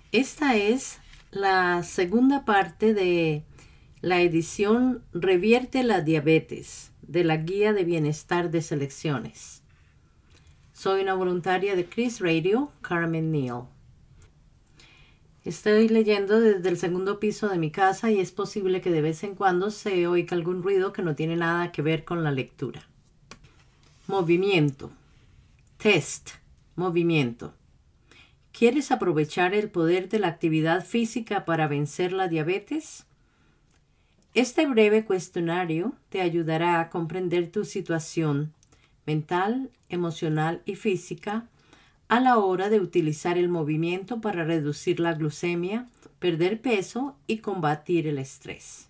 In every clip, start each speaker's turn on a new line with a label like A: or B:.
A: Esta es la segunda parte de la edición Revierte la diabetes de la Guía de Bienestar de Selecciones. Soy una voluntaria de Chris Radio, Carmen Neal. Estoy leyendo desde el segundo piso de mi casa y es posible que de vez en cuando se oiga algún ruido que no tiene nada que ver con la lectura. Movimiento. Test. Movimiento. ¿Quieres aprovechar el poder de la actividad física para vencer la diabetes? Este breve cuestionario te ayudará a comprender tu situación mental, emocional y física a la hora de utilizar el movimiento para reducir la glucemia, perder peso y combatir el estrés.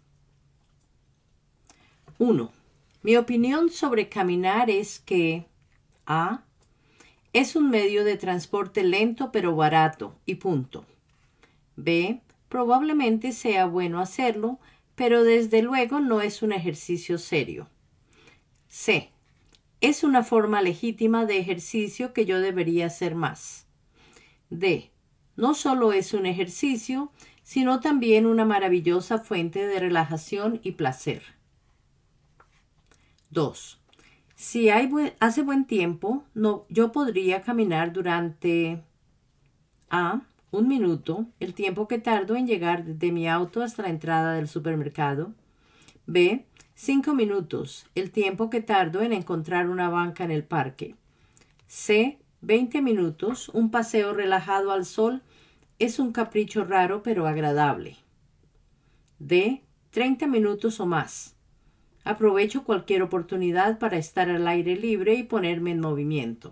A: 1. Mi opinión sobre caminar es que A. Es un medio de transporte lento pero barato y punto. B. Probablemente sea bueno hacerlo, pero desde luego no es un ejercicio serio. C. Es una forma legítima de ejercicio que yo debería hacer más. D. No solo es un ejercicio, sino también una maravillosa fuente de relajación y placer. 2. Si hace buen tiempo, yo podría caminar durante A. 1 minuto, el tiempo que tardo en llegar de mi auto hasta la entrada del supermercado. B. 5 minutos, el tiempo que tardo en encontrar una banca en el parque. C. 20 minutos, un paseo relajado al sol es un capricho raro pero agradable. D. 30 minutos o más. Aprovecho cualquier oportunidad para estar al aire libre y ponerme en movimiento.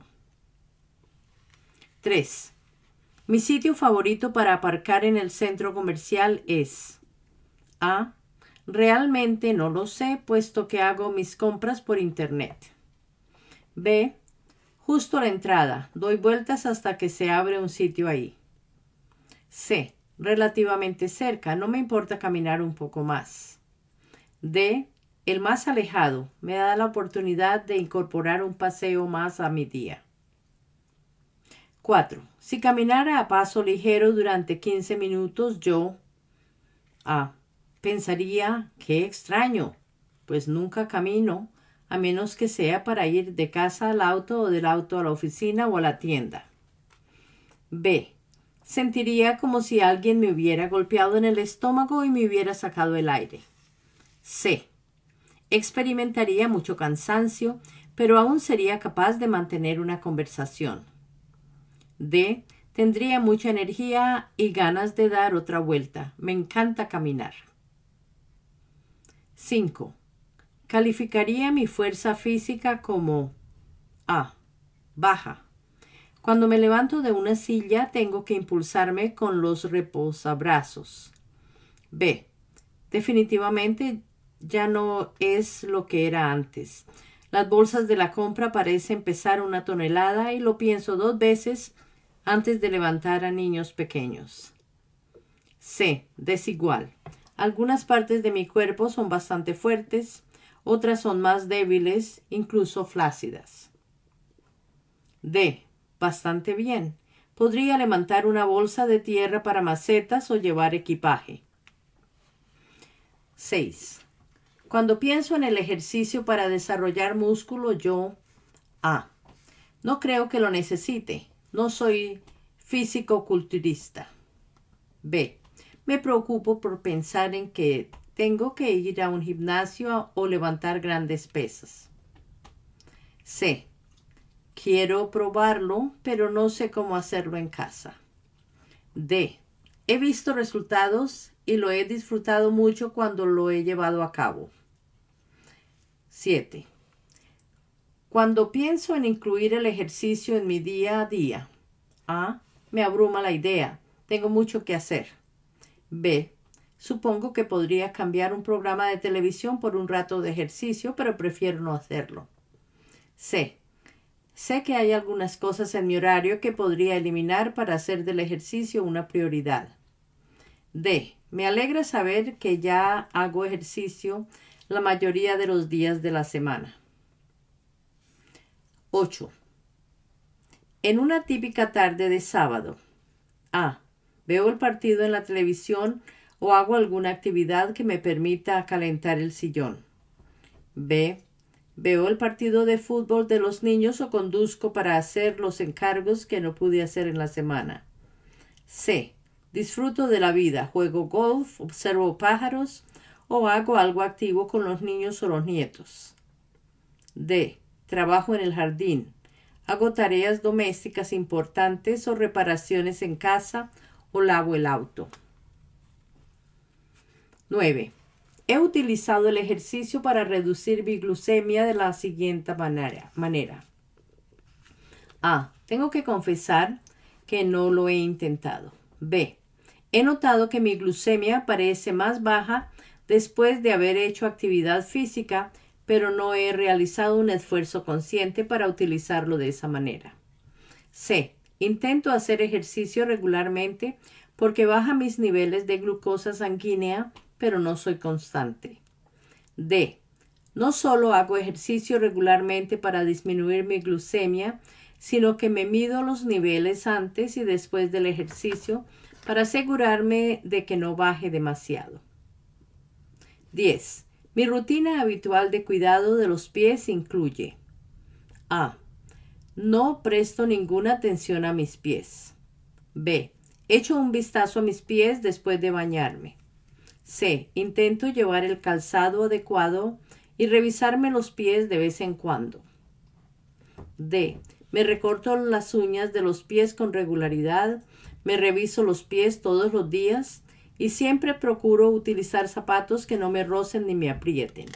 A: 3. Mi sitio favorito para aparcar en el centro comercial es A. Realmente no lo sé, puesto que hago mis compras por internet. B. Justo a la entrada, doy vueltas hasta que se abre un sitio ahí. C. Relativamente cerca, no me importa caminar un poco más. D. El más alejado, me da la oportunidad de incorporar un paseo más a mi día. 4. Si caminara a paso ligero durante 15 minutos, yo A. Pensaría, qué extraño, pues nunca camino, a menos que sea para ir de casa al auto o del auto a la oficina o a la tienda. B. Sentiría como si alguien me hubiera golpeado en el estómago y me hubiera sacado el aire. C. Experimentaría mucho cansancio, pero aún sería capaz de mantener una conversación. D. Tendría mucha energía y ganas de dar otra vuelta. Me encanta caminar. 5. Calificaría mi fuerza física como A. Baja. Cuando me levanto de una silla tengo que impulsarme con los reposabrazos. B. Definitivamente ya no es lo que era antes. Las bolsas de la compra parecen pesar 1 tonelada y lo pienso 2 veces antes de levantar a niños pequeños. C. Desigual. Algunas partes de mi cuerpo son bastante fuertes, otras son más débiles, incluso flácidas. D. Bastante bien. Podría levantar una bolsa de tierra para macetas o llevar equipaje. 6. Cuando pienso en el ejercicio para desarrollar músculo, yo A. No creo que lo necesite. No soy físico-culturista. B. Me preocupo por pensar en que tengo que ir a un gimnasio o levantar grandes pesas. C. Quiero probarlo, pero no sé cómo hacerlo en casa. D. He visto resultados y lo he disfrutado mucho cuando lo he llevado a cabo. 7. Cuando pienso en incluir el ejercicio en mi día a día. A. Me abruma la idea. Tengo mucho que hacer. B. Supongo que podría cambiar un programa de televisión por un rato de ejercicio, pero prefiero no hacerlo. C. Sé que hay algunas cosas en mi horario que podría eliminar para hacer del ejercicio una prioridad. D. Me alegra saber que ya hago ejercicio la mayoría de los días de la semana. 8. En una típica tarde de sábado. A. Veo el partido en la televisión o hago alguna actividad que me permita calentar el sillón. B. Veo el partido de fútbol de los niños o conduzco para hacer los encargos que no pude hacer en la semana. C. Disfruto de la vida, juego golf, observo pájaros o hago algo activo con los niños o los nietos. D. Trabajo en el jardín. Hago tareas domésticas importantes o reparaciones en casa o lavo el auto. 9. He utilizado el ejercicio para reducir mi glucemia de la siguiente manera. A. Tengo que confesar que no lo he intentado. B. He notado que mi glucemia parece más baja después de haber hecho actividad física, pero no he realizado un esfuerzo consciente para utilizarlo de esa manera. C. Intento hacer ejercicio regularmente porque baja mis niveles de glucosa sanguínea, pero no soy constante. D. No solo hago ejercicio regularmente para disminuir mi glucemia, sino que me mido los niveles antes y después del ejercicio para asegurarme de que no baje demasiado. 10. Mi rutina habitual de cuidado de los pies incluye: A. No presto ninguna atención a mis pies. B. Echo un vistazo a mis pies después de bañarme. C. Intento llevar el calzado adecuado y revisarme los pies de vez en cuando. D. Me recorto las uñas de los pies con regularidad, me reviso los pies todos los días y siempre procuro utilizar zapatos que no me rocen ni me aprieten.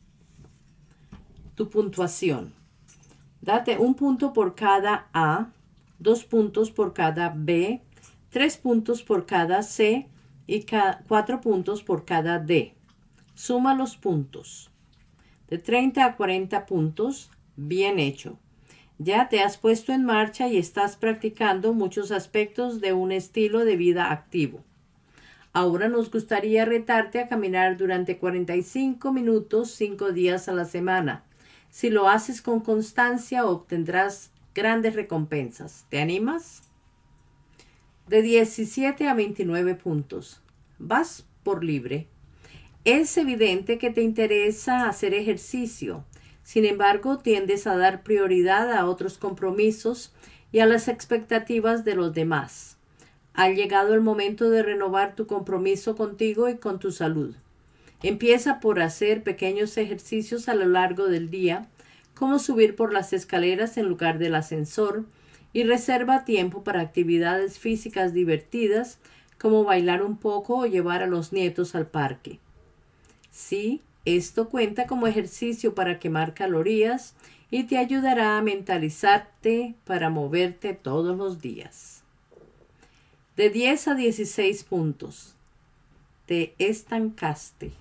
A: Tu puntuación. Date 1 punto por cada A, 2 puntos por cada B, 3 puntos por cada C y 4 puntos por cada D. Suma los puntos. De 30 a 40 puntos, bien hecho. Ya te has puesto en marcha y estás practicando muchos aspectos de un estilo de vida activo. Ahora nos gustaría retarte a caminar durante 45 minutos 5 días a la semana. Si lo haces con constancia, obtendrás grandes recompensas. ¿Te animas? De 17 a 29 puntos. Vas por libre. Es evidente que te interesa hacer ejercicio. Sin embargo, tiendes a dar prioridad a otros compromisos y a las expectativas de los demás. Ha llegado el momento de renovar tu compromiso contigo y con tu salud. Empieza por hacer pequeños ejercicios a lo largo del día, como subir por las escaleras en lugar del ascensor, y reserva tiempo para actividades físicas divertidas, como bailar un poco o llevar a los nietos al parque. Sí, esto cuenta como ejercicio para quemar calorías y te ayudará a mentalizarte para moverte todos los días. De 10 a 16 puntos. Te estancaste.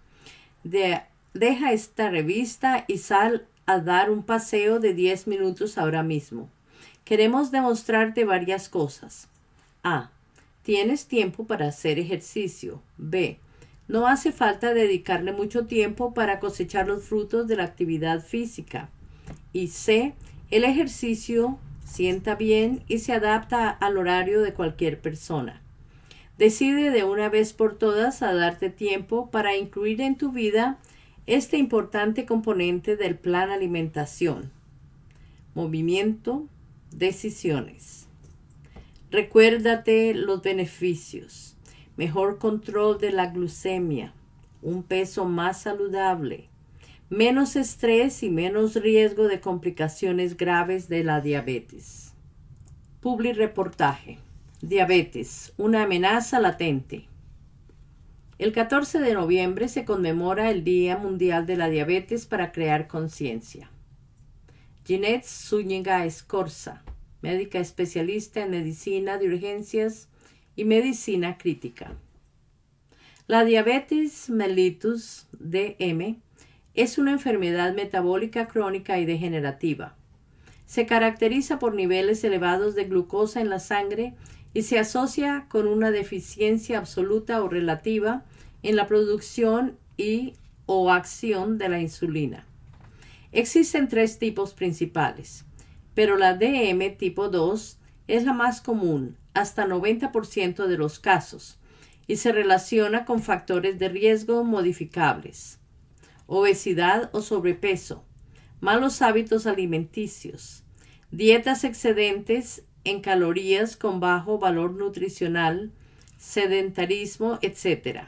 A: Deja esta revista y sal a dar un paseo de 10 minutos ahora mismo. Queremos demostrarte varias cosas. A. Tienes tiempo para hacer ejercicio. B. No hace falta dedicarle mucho tiempo para cosechar los frutos de la actividad física. Y C. El ejercicio sienta bien y se adapta al horario de cualquier persona. Decide de una vez por todas a darte tiempo para incluir en tu vida este importante componente del plan alimentación. Movimiento, decisiones. Recuérdate los beneficios. Mejor control de la glucemia, un peso más saludable, menos estrés y menos riesgo de complicaciones graves de la diabetes. Publireportaje. Diabetes, una amenaza latente. El 14 de noviembre se conmemora el Día Mundial de la Diabetes para crear conciencia. Ginette Zúñiga Escorza, médica especialista en medicina de urgencias y medicina crítica. La diabetes mellitus DM es una enfermedad metabólica crónica y degenerativa. Se caracteriza por niveles elevados de glucosa en la sangre y se asocia con una deficiencia absoluta o relativa en la producción o acción de la insulina. Existen 3 tipos principales, pero la DM tipo 2 es la más común, hasta 90% de los casos y se relaciona con factores de riesgo modificables: obesidad o sobrepeso, malos hábitos alimenticios, dietas excedentes en calorías con bajo valor nutricional, sedentarismo, etc.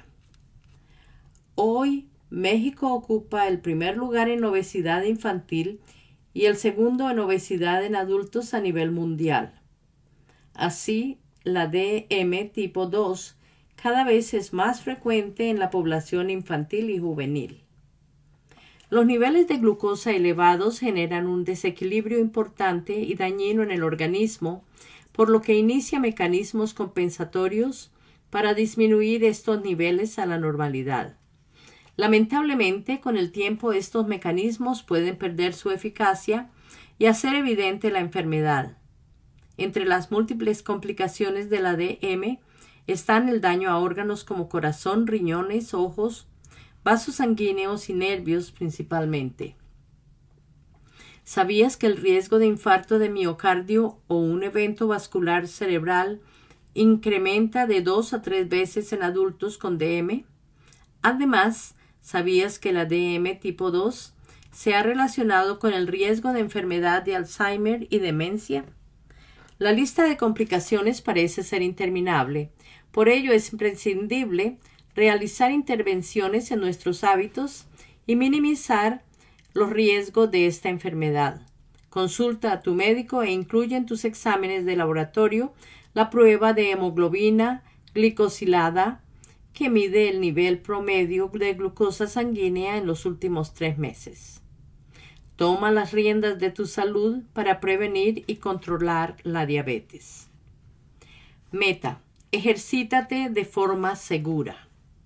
A: Hoy, México ocupa el primer lugar en obesidad infantil y el segundo en obesidad en adultos a nivel mundial. Así, la DM tipo 2 cada vez es más frecuente en la población infantil y juvenil. Los niveles de glucosa elevados generan un desequilibrio importante y dañino en el organismo, por lo que inicia mecanismos compensatorios para disminuir estos niveles a la normalidad. Lamentablemente, con el tiempo estos mecanismos pueden perder su eficacia y hacer evidente la enfermedad. Entre las múltiples complicaciones de la DM están el daño a órganos como corazón, riñones, ojos, vasos sanguíneos y nervios principalmente. ¿Sabías que el riesgo de infarto de miocardio o un evento vascular cerebral incrementa de 2 a 3 veces en adultos con DM? Además, ¿sabías que la DM tipo 2 se ha relacionado con el riesgo de enfermedad de Alzheimer y demencia? La lista de complicaciones parece ser interminable. Por ello es imprescindible realizar intervenciones en nuestros hábitos y minimizar los riesgos de esta enfermedad. Consulta a tu médico e incluye en tus exámenes de laboratorio la prueba de hemoglobina glicosilada, que mide el nivel promedio de glucosa sanguínea en los últimos 3 meses. Toma las riendas de tu salud para prevenir y controlar la diabetes. Meta: ejercítate de forma segura.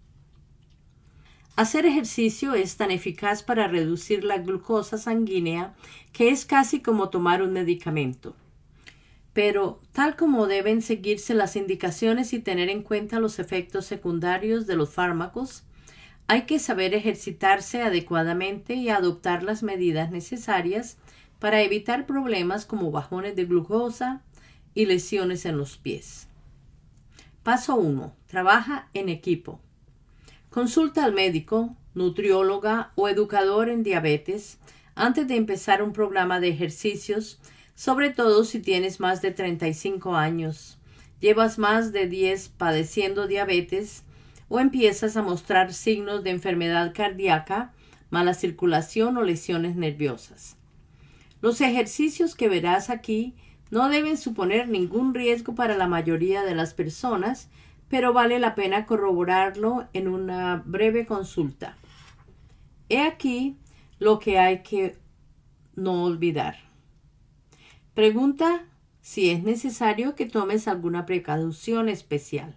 A: Hacer ejercicio es tan eficaz para reducir la glucosa sanguínea que es casi como tomar un medicamento. Pero, tal como deben seguirse las indicaciones y tener en cuenta los efectos secundarios de los fármacos, hay que saber ejercitarse adecuadamente y adoptar las medidas necesarias para evitar problemas como bajones de glucosa y lesiones en los pies. Paso 1. Trabaja en equipo. Consulta al médico, nutrióloga o educador en diabetes antes de empezar un programa de ejercicios, sobre todo si tienes más de 35 años, llevas más de 10 padeciendo diabetes o empiezas a mostrar signos de enfermedad cardíaca, mala circulación o lesiones nerviosas. Los ejercicios que verás aquí no deben suponer ningún riesgo para la mayoría de las personas, pero vale la pena corroborarlo en una breve consulta. He aquí lo que hay que no olvidar. Pregunta si es necesario que tomes alguna precaución especial.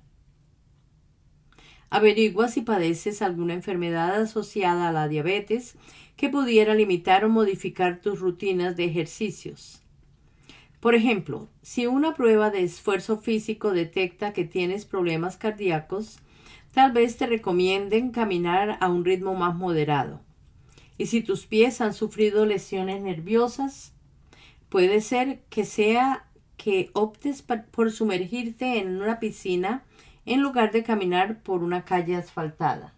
A: Averigua si padeces alguna enfermedad asociada a la diabetes que pudiera limitar o modificar tus rutinas de ejercicios. Por ejemplo, si una prueba de esfuerzo físico detecta que tienes problemas cardíacos, tal vez te recomienden caminar a un ritmo más moderado. Y si tus pies han sufrido lesiones nerviosas, puede ser que sea que optes por sumergirte en una piscina en lugar de caminar por una calle asfaltada.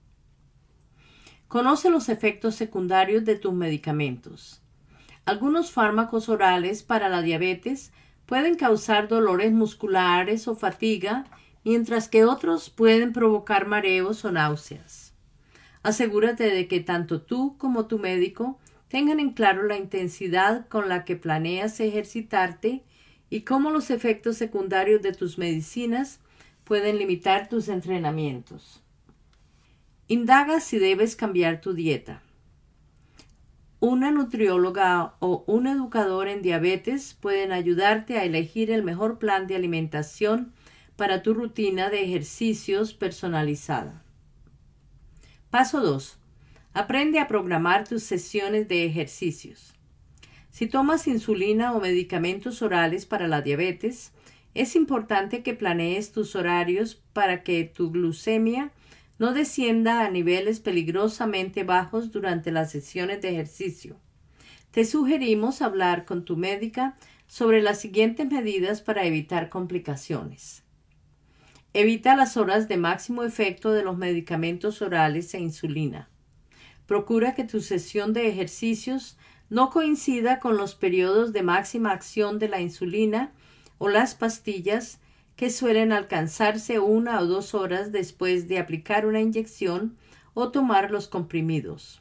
A: Conoce los efectos secundarios de tus medicamentos. Algunos fármacos orales para la diabetes pueden causar dolores musculares o fatiga, mientras que otros pueden provocar mareos o náuseas. Asegúrate de que tanto tú como tu médico tengan en claro la intensidad con la que planeas ejercitarte y cómo los efectos secundarios de tus medicinas pueden limitar tus entrenamientos. Indaga si debes cambiar tu dieta. Una nutrióloga o un educador en diabetes pueden ayudarte a elegir el mejor plan de alimentación para tu rutina de ejercicios personalizada. Paso 2. Aprende a programar tus sesiones de ejercicios. Si tomas insulina o medicamentos orales para la diabetes, es importante que planees tus horarios para que tu glucemia no descienda a niveles peligrosamente bajos durante las sesiones de ejercicio. Te sugerimos hablar con tu médica sobre las siguientes medidas para evitar complicaciones. Evita las horas de máximo efecto de los medicamentos orales e insulina. Procura que tu sesión de ejercicios no coincida con los periodos de máxima acción de la insulina o las pastillas que suelen alcanzarse 1 o 2 horas después de aplicar una inyección o tomar los comprimidos.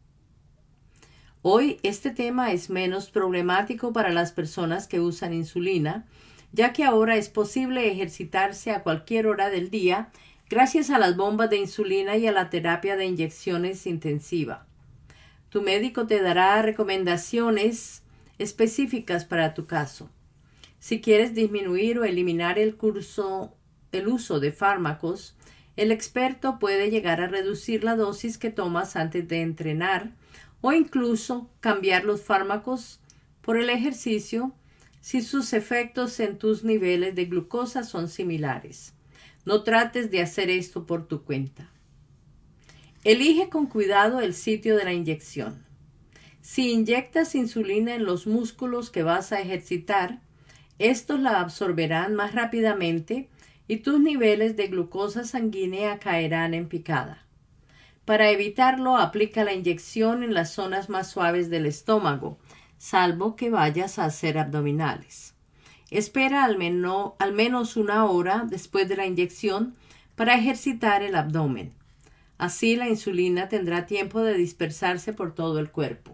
A: Hoy este tema es menos problemático para las personas que usan insulina, ya que ahora es posible ejercitarse a cualquier hora del día gracias a las bombas de insulina y a la terapia de inyecciones intensiva. Tu médico te dará recomendaciones específicas para tu caso. Si quieres disminuir o eliminar el uso de fármacos, el experto puede llegar a reducir la dosis que tomas antes de entrenar o incluso cambiar los fármacos por el ejercicio si sus efectos en tus niveles de glucosa son similares. No trates de hacer esto por tu cuenta. Elige con cuidado el sitio de la inyección. Si inyectas insulina en los músculos que vas a ejercitar, estos la absorberán más rápidamente y tus niveles de glucosa sanguínea caerán en picada. Para evitarlo, aplica la inyección en las zonas más suaves del estómago, salvo que vayas a hacer abdominales. Espera al menos 1 hora después de la inyección para ejercitar el abdomen. Así la insulina tendrá tiempo de dispersarse por todo el cuerpo.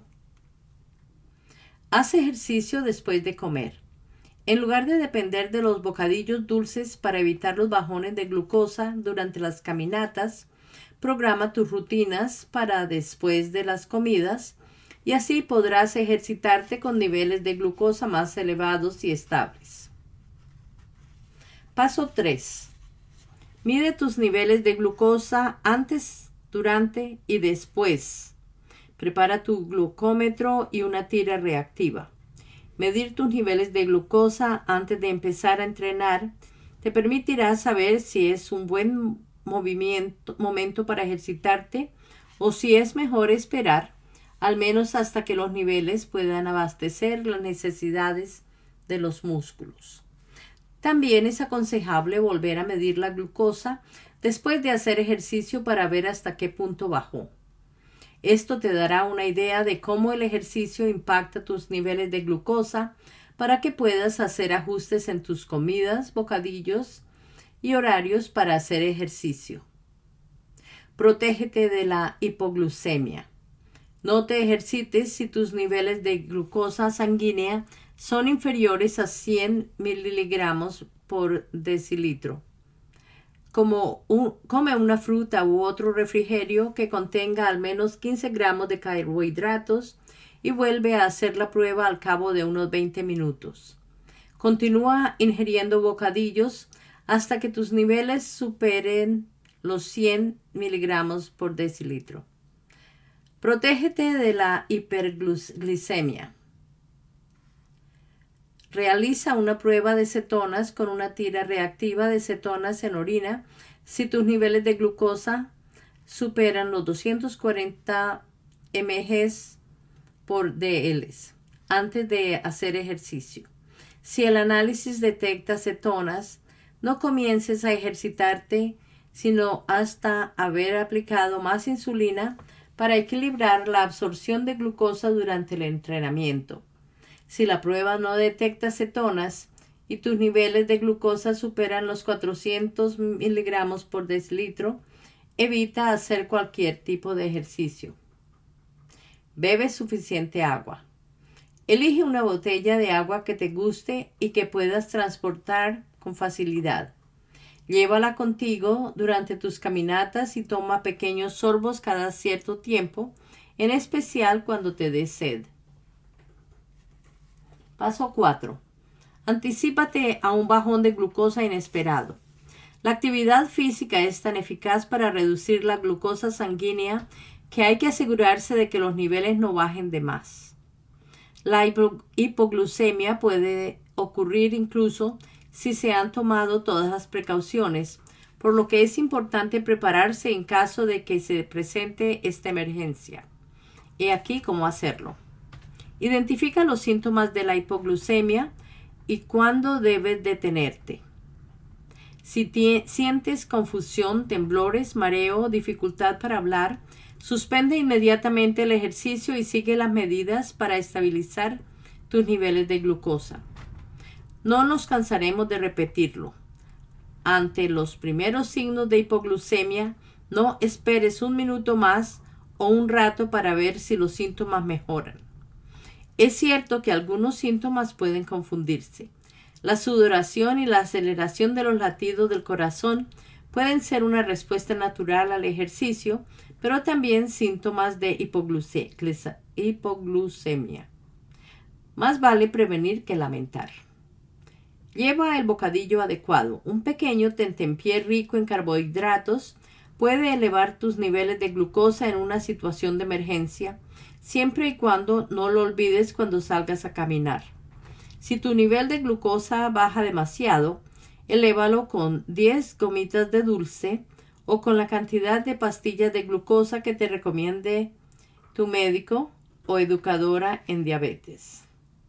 A: Haz ejercicio después de comer. En lugar de depender de los bocadillos dulces para evitar los bajones de glucosa durante las caminatas, programa tus rutinas para después de las comidas y así podrás ejercitarte con niveles de glucosa más elevados y estables. Paso 3. Mide tus niveles de glucosa antes, durante y después. Prepara tu glucómetro y una tira reactiva. Medir tus niveles de glucosa antes de empezar a entrenar te permitirá saber si es un buen momento para ejercitarte o si es mejor esperar, al menos hasta que los niveles puedan abastecer las necesidades de los músculos. También es aconsejable volver a medir la glucosa después de hacer ejercicio para ver hasta qué punto bajó. Esto te dará una idea de cómo el ejercicio impacta tus niveles de glucosa para que puedas hacer ajustes en tus comidas, bocadillos y horarios para hacer ejercicio. Protégete de la hipoglucemia. No te ejercites si tus niveles de glucosa sanguínea son inferiores a 100 miligramos por decilitro. Come una fruta u otro refrigerio que contenga al menos 15 gramos de carbohidratos y vuelve a hacer la prueba al cabo de unos 20 minutos. Continúa ingiriendo bocadillos hasta que tus niveles superen los 100 miligramos por decilitro. Protégete de la hiperglicemia. Realiza una prueba de cetonas con una tira reactiva de cetonas en orina si tus niveles de glucosa superan los 240 mg por dl antes de hacer ejercicio. Si el análisis detecta cetonas, no comiences a ejercitarte sino hasta haber aplicado más insulina para equilibrar la absorción de glucosa durante el entrenamiento. Si la prueba no detecta cetonas y tus niveles de glucosa superan los 400 miligramos por decilitro, evita hacer cualquier tipo de ejercicio. Bebe suficiente agua. Elige una botella de agua que te guste y que puedas transportar con facilidad. Llévala contigo durante tus caminatas y toma pequeños sorbos cada cierto tiempo, en especial cuando te dé sed. Paso 4. Anticípate a un bajón de glucosa inesperado. La actividad física es tan eficaz para reducir la glucosa sanguínea que hay que asegurarse de que los niveles no bajen de más. La hipoglucemia puede ocurrir incluso si se han tomado todas las precauciones, por lo que es importante prepararse en caso de que se presente esta emergencia. He aquí cómo hacerlo. Identifica los síntomas de la hipoglucemia y cuándo debes detenerte. Si sientes confusión, temblores, mareo o dificultad para hablar, suspende inmediatamente el ejercicio y sigue las medidas para estabilizar tus niveles de glucosa. No nos cansaremos de repetirlo. Ante los primeros signos de hipoglucemia, no esperes un minuto más o un rato para ver si los síntomas mejoran. Es cierto que algunos síntomas pueden confundirse. La sudoración y la aceleración de los latidos del corazón pueden ser una respuesta natural al ejercicio, pero también síntomas de hipoglucemia. Más vale prevenir que lamentar. Lleva el bocadillo adecuado. Un pequeño tentempié rico en carbohidratos puede elevar tus niveles de glucosa en una situación de emergencia, siempre y cuando no lo olvides cuando salgas a caminar. Si tu nivel de glucosa baja demasiado, elévalo con 10 gomitas de dulce o con la cantidad de pastillas de glucosa que te recomiende tu médico o educadora en diabetes.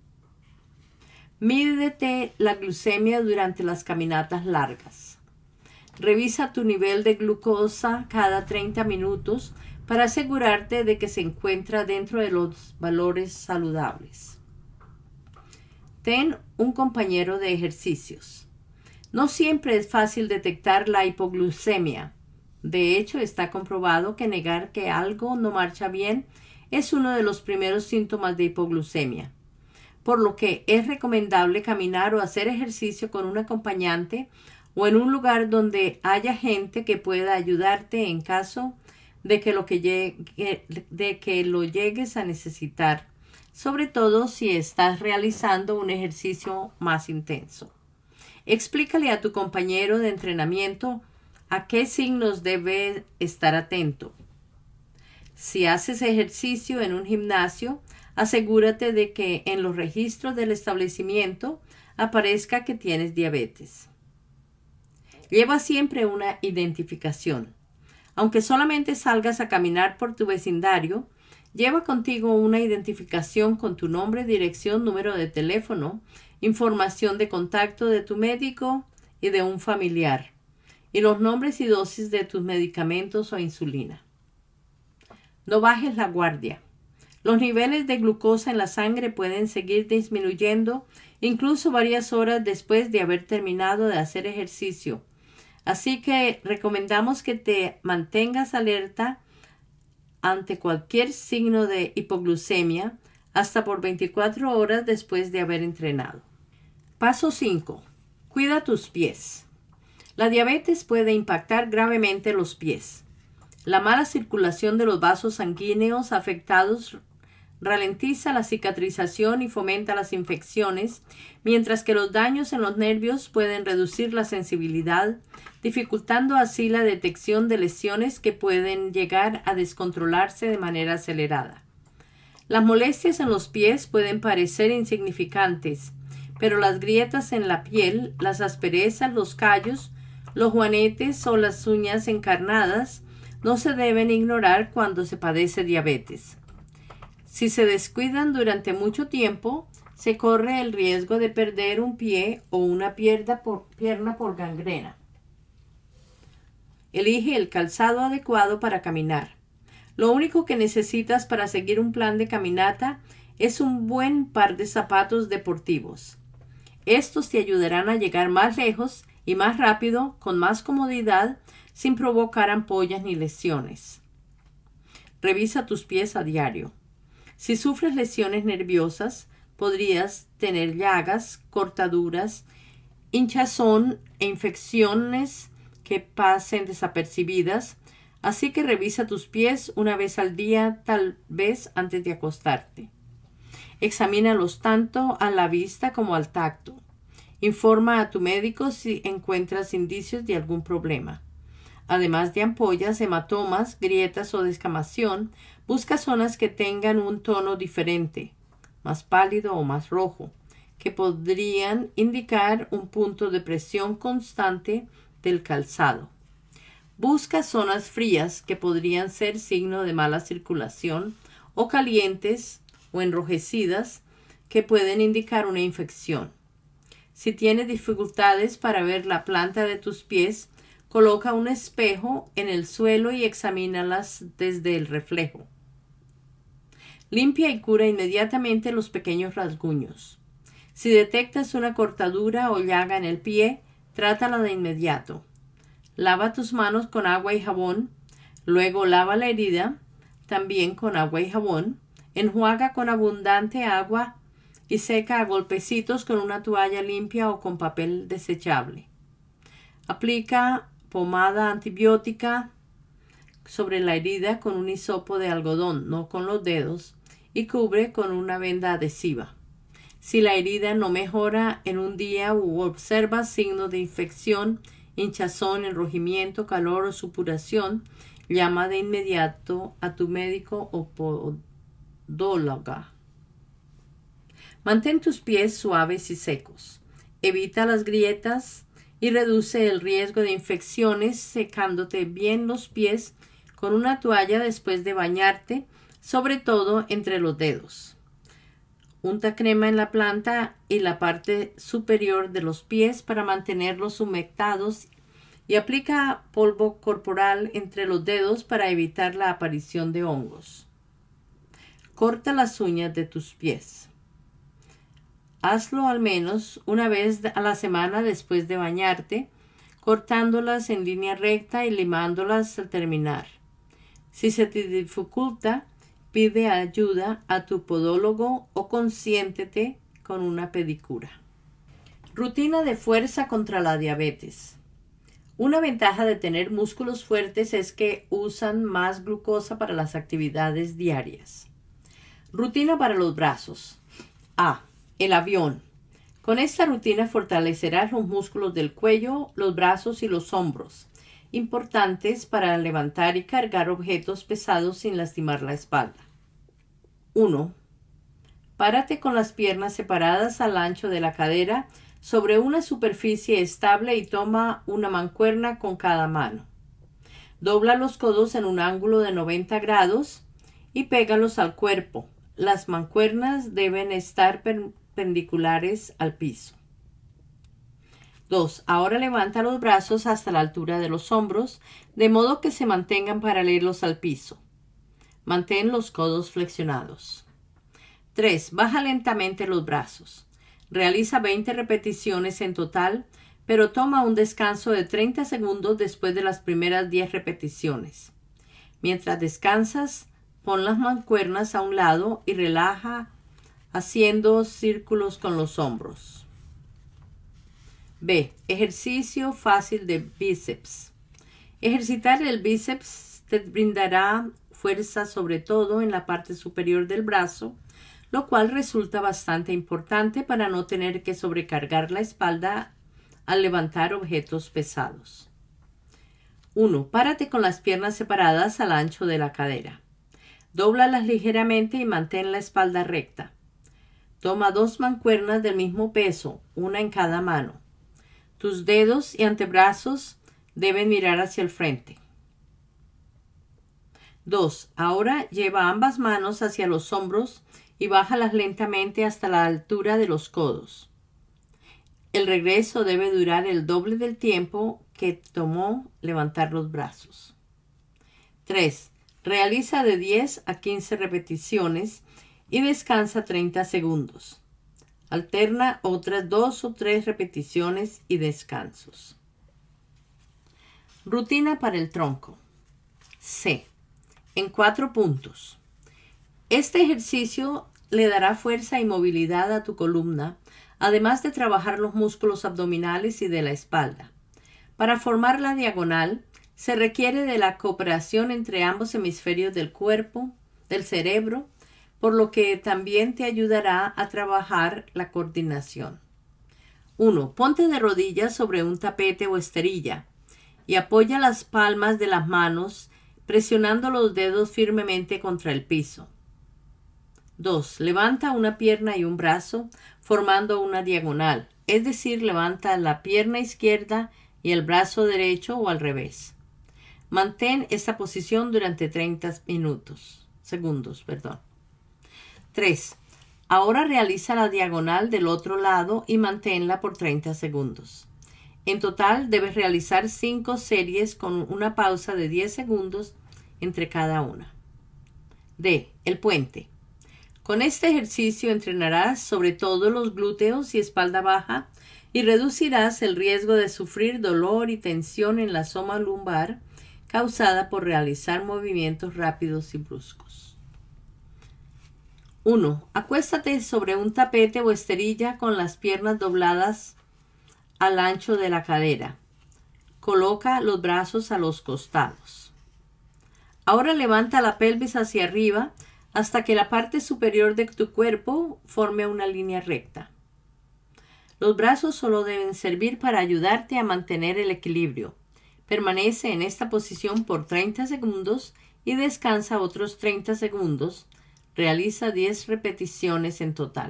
A: Mídete la glucemia durante las caminatas largas. Revisa tu nivel de glucosa cada 30 minutos para asegurarte de que se encuentra dentro de los valores saludables. Ten un compañero de ejercicios. No siempre es fácil detectar la hipoglucemia. De hecho, está comprobado que negar que algo no marcha bien es uno de los primeros síntomas de hipoglucemia, por lo que es recomendable caminar o hacer ejercicio con un acompañante o en un lugar donde haya gente que pueda ayudarte en caso de que lo llegues a necesitar, sobre todo si estás realizando un ejercicio más intenso. Explícale a tu compañero de entrenamiento a qué signos debe estar atento. Si haces ejercicio en un gimnasio, asegúrate de que en los registros del establecimiento aparezca que tienes diabetes. Lleva siempre una identificación. Aunque solamente salgas a caminar por tu vecindario, lleva contigo una identificación con tu nombre, dirección, número de teléfono, información de contacto de tu médico y de un familiar, y los nombres y dosis de tus medicamentos o insulina. No bajes la guardia. Los niveles de glucosa en la sangre pueden seguir disminuyendo incluso varias horas después de haber terminado de hacer ejercicio. Así que recomendamos que te mantengas alerta ante cualquier signo de hipoglucemia hasta por 24 horas después de haber entrenado. Paso 5. Cuida tus pies. La diabetes puede impactar gravemente los pies. La mala circulación de los vasos sanguíneos afectados ralentiza la cicatrización y fomenta las infecciones, mientras que los daños en los nervios pueden reducir la sensibilidad, dificultando así la detección de lesiones que pueden llegar a descontrolarse de manera acelerada. Las molestias en los pies pueden parecer insignificantes, pero las grietas en la piel, las asperezas, los callos, los juanetes o las uñas encarnadas no se deben ignorar cuando se padece diabetes. Si se descuidan durante mucho tiempo, se corre el riesgo de perder un pie o una pierna por gangrena. Elige el calzado adecuado para caminar. Lo único que necesitas para seguir un plan de caminata es un buen par de zapatos deportivos. Estos te ayudarán a llegar más lejos y más rápido, con más comodidad, sin provocar ampollas ni lesiones. Revisa tus pies a diario. Si sufres lesiones nerviosas, podrías tener llagas, cortaduras, hinchazón e infecciones que pasen desapercibidas, así que revisa tus pies una vez al día, tal vez antes de acostarte. Examínalos tanto a la vista como al tacto. Informa a tu médico si encuentras indicios de algún problema. Además de ampollas, hematomas, grietas o descamación, busca zonas que tengan un tono diferente, más pálido o más rojo, que podrían indicar un punto de presión constante del calzado. Busca zonas frías que podrían ser signo de mala circulación o calientes o enrojecidas que pueden indicar una infección. Si tienes dificultades para ver la planta de tus pies, coloca un espejo en el suelo y examínalas desde el reflejo. Limpia y cura inmediatamente los pequeños rasguños. Si detectas una cortadura o llaga en el pie, trátala de inmediato. Lava tus manos con agua y jabón, luego lava la herida, también con agua y jabón, enjuaga con abundante agua y seca a golpecitos con una toalla limpia o con papel desechable. Aplica pomada antibiótica sobre la herida con un hisopo de algodón, no con los dedos, y cubre con una venda adhesiva. Si la herida no mejora en un día u observas signos de infección, hinchazón, enrojimiento, calor o supuración, llama de inmediato a tu médico o podóloga. Mantén tus pies suaves y secos. Evita las grietas y reduce el riesgo de infecciones secándote bien los pies con una toalla después de bañarte, sobre todo entre los dedos. Unta crema en la planta y la parte superior de los pies para mantenerlos humectados y aplica polvo corporal entre los dedos para evitar la aparición de hongos. Corta las uñas de tus pies. Hazlo al menos una vez a la semana después de bañarte, cortándolas en línea recta y limándolas al terminar. Si se te dificulta, pide ayuda a tu podólogo o consiéntete con una pedicura. Rutina de fuerza contra la diabetes. Una ventaja de tener músculos fuertes es que usan más glucosa para las actividades diarias. Rutina para los brazos. A. El avión. Con esta rutina fortalecerás los músculos del cuello, los brazos y los hombros, importantes para levantar y cargar objetos pesados sin lastimar la espalda. 1. Párate con las piernas separadas al ancho de la cadera sobre una superficie estable y toma una mancuerna con cada mano. Dobla los codos en un ángulo de 90 grados y pégalos al cuerpo. Las mancuernas deben estar perpendiculares al piso. 2. Ahora levanta los brazos hasta la altura de los hombros, de modo que se mantengan paralelos al piso. Mantén los codos flexionados. 3. Baja lentamente los brazos. Realiza 20 repeticiones en total, pero toma un descanso de 30 segundos después de las primeras 10 repeticiones. Mientras descansas, pon las mancuernas a un lado y relaja haciendo círculos con los hombros. B. Ejercicio fácil de bíceps. Ejercitar el bíceps te brindará fuerza sobre todo en la parte superior del brazo, lo cual resulta bastante importante para no tener que sobrecargar la espalda al levantar objetos pesados. 1. Párate con las piernas separadas al ancho de la cadera. Dóblalas ligeramente y mantén la espalda recta. Toma 2 mancuernas del mismo peso, una en cada mano. Tus dedos y antebrazos deben mirar hacia el frente. 2. Ahora lleva ambas manos hacia los hombros y bájalas lentamente hasta la altura de los codos. El regreso debe durar el doble del tiempo que tomó levantar los brazos. 3. Realiza de 10 a 15 repeticiones y descansa 30 segundos. Alterna otras 2 o 3 repeticiones y descansos. Rutina para el tronco. C. En 4 puntos. Este ejercicio le dará fuerza y movilidad a tu columna, además de trabajar los músculos abdominales y de la espalda. Para formar la diagonal, se requiere de la cooperación entre ambos hemisferios del cuerpo, del cerebro, por lo que también te ayudará a trabajar la coordinación. 1. Ponte de rodillas sobre un tapete o esterilla y apoya las palmas de las manos presionando los dedos firmemente contra el piso. 2. Levanta una pierna y un brazo formando una diagonal, es decir, levanta la pierna izquierda y el brazo derecho o al revés. Mantén esta posición durante 30 segundos. 3. Ahora realiza la diagonal del otro lado y manténla por 30 segundos. En total debes realizar 5 series con una pausa de 10 segundos entre cada una. D. El puente. Con este ejercicio entrenarás sobre todo los glúteos y espalda baja y reducirás el riesgo de sufrir dolor y tensión en la zona lumbar causada por realizar movimientos rápidos y bruscos. 1. Acuéstate sobre un tapete o esterilla con las piernas dobladas al ancho de la cadera. Coloca los brazos a los costados. Ahora levanta la pelvis hacia arriba hasta que la parte superior de tu cuerpo forme una línea recta. Los brazos solo deben servir para ayudarte a mantener el equilibrio. Permanece en esta posición por 30 segundos y descansa otros 30 segundos. Realiza 10 repeticiones en total.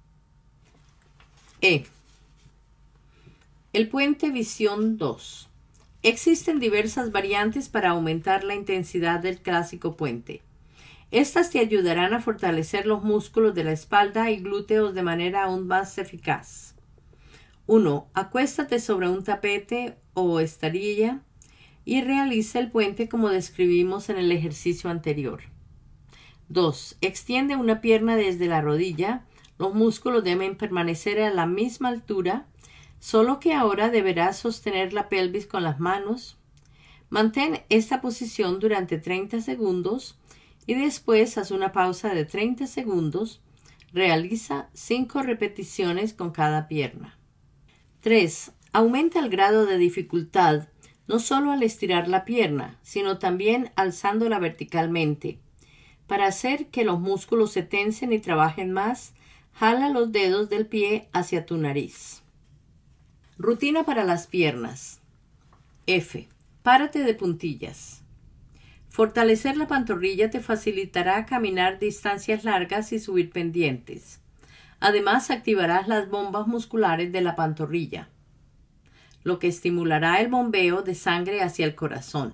A: E. El puente visión 2. Existen diversas variantes para aumentar la intensidad del clásico puente. Estas te ayudarán a fortalecer los músculos de la espalda y glúteos de manera aún más eficaz. 1. Acuéstate sobre un tapete o esterilla y realiza el puente como describimos en el ejercicio anterior. 2. Extiende una pierna desde la rodilla. Los músculos deben permanecer a la misma altura, solo que ahora deberás sostener la pelvis con las manos. Mantén esta posición durante 30 segundos y después haz una pausa de 30 segundos. Realiza 5 repeticiones con cada pierna. 3. Aumenta el grado de dificultad no solo al estirar la pierna, sino también alzándola verticalmente. Para hacer que los músculos se tensen y trabajen más, jala los dedos del pie hacia tu nariz. Rutina para las piernas. F. Párate de puntillas. Fortalecer la pantorrilla te facilitará caminar distancias largas y subir pendientes. Además, activarás las bombas musculares de la pantorrilla, lo que estimulará el bombeo de sangre hacia el corazón.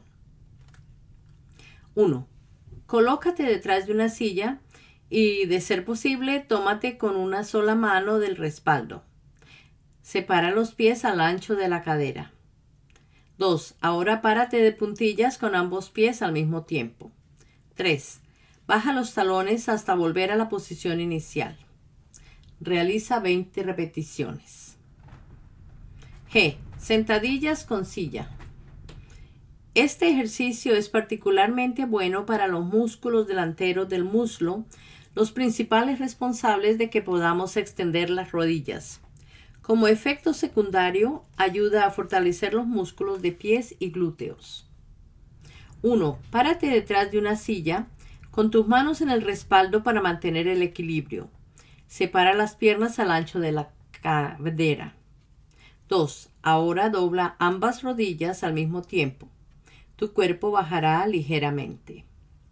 A: 1. Colócate detrás de una silla y, de ser posible, tómate con una sola mano del respaldo. Separa los pies al ancho de la cadera. 2. Ahora párate de puntillas con ambos pies al mismo tiempo. 3. Baja los talones hasta volver a la posición inicial. Realiza 20 repeticiones. G. Sentadillas con silla. Este ejercicio es particularmente bueno para los músculos delanteros del muslo, los principales responsables de que podamos extender las rodillas. Como efecto secundario, ayuda a fortalecer los músculos de pies y glúteos. 1. Párate detrás de una silla con tus manos en el respaldo para mantener el equilibrio. Separa las piernas al ancho de la cadera. 2. Ahora dobla ambas rodillas al mismo tiempo. Tu cuerpo bajará ligeramente.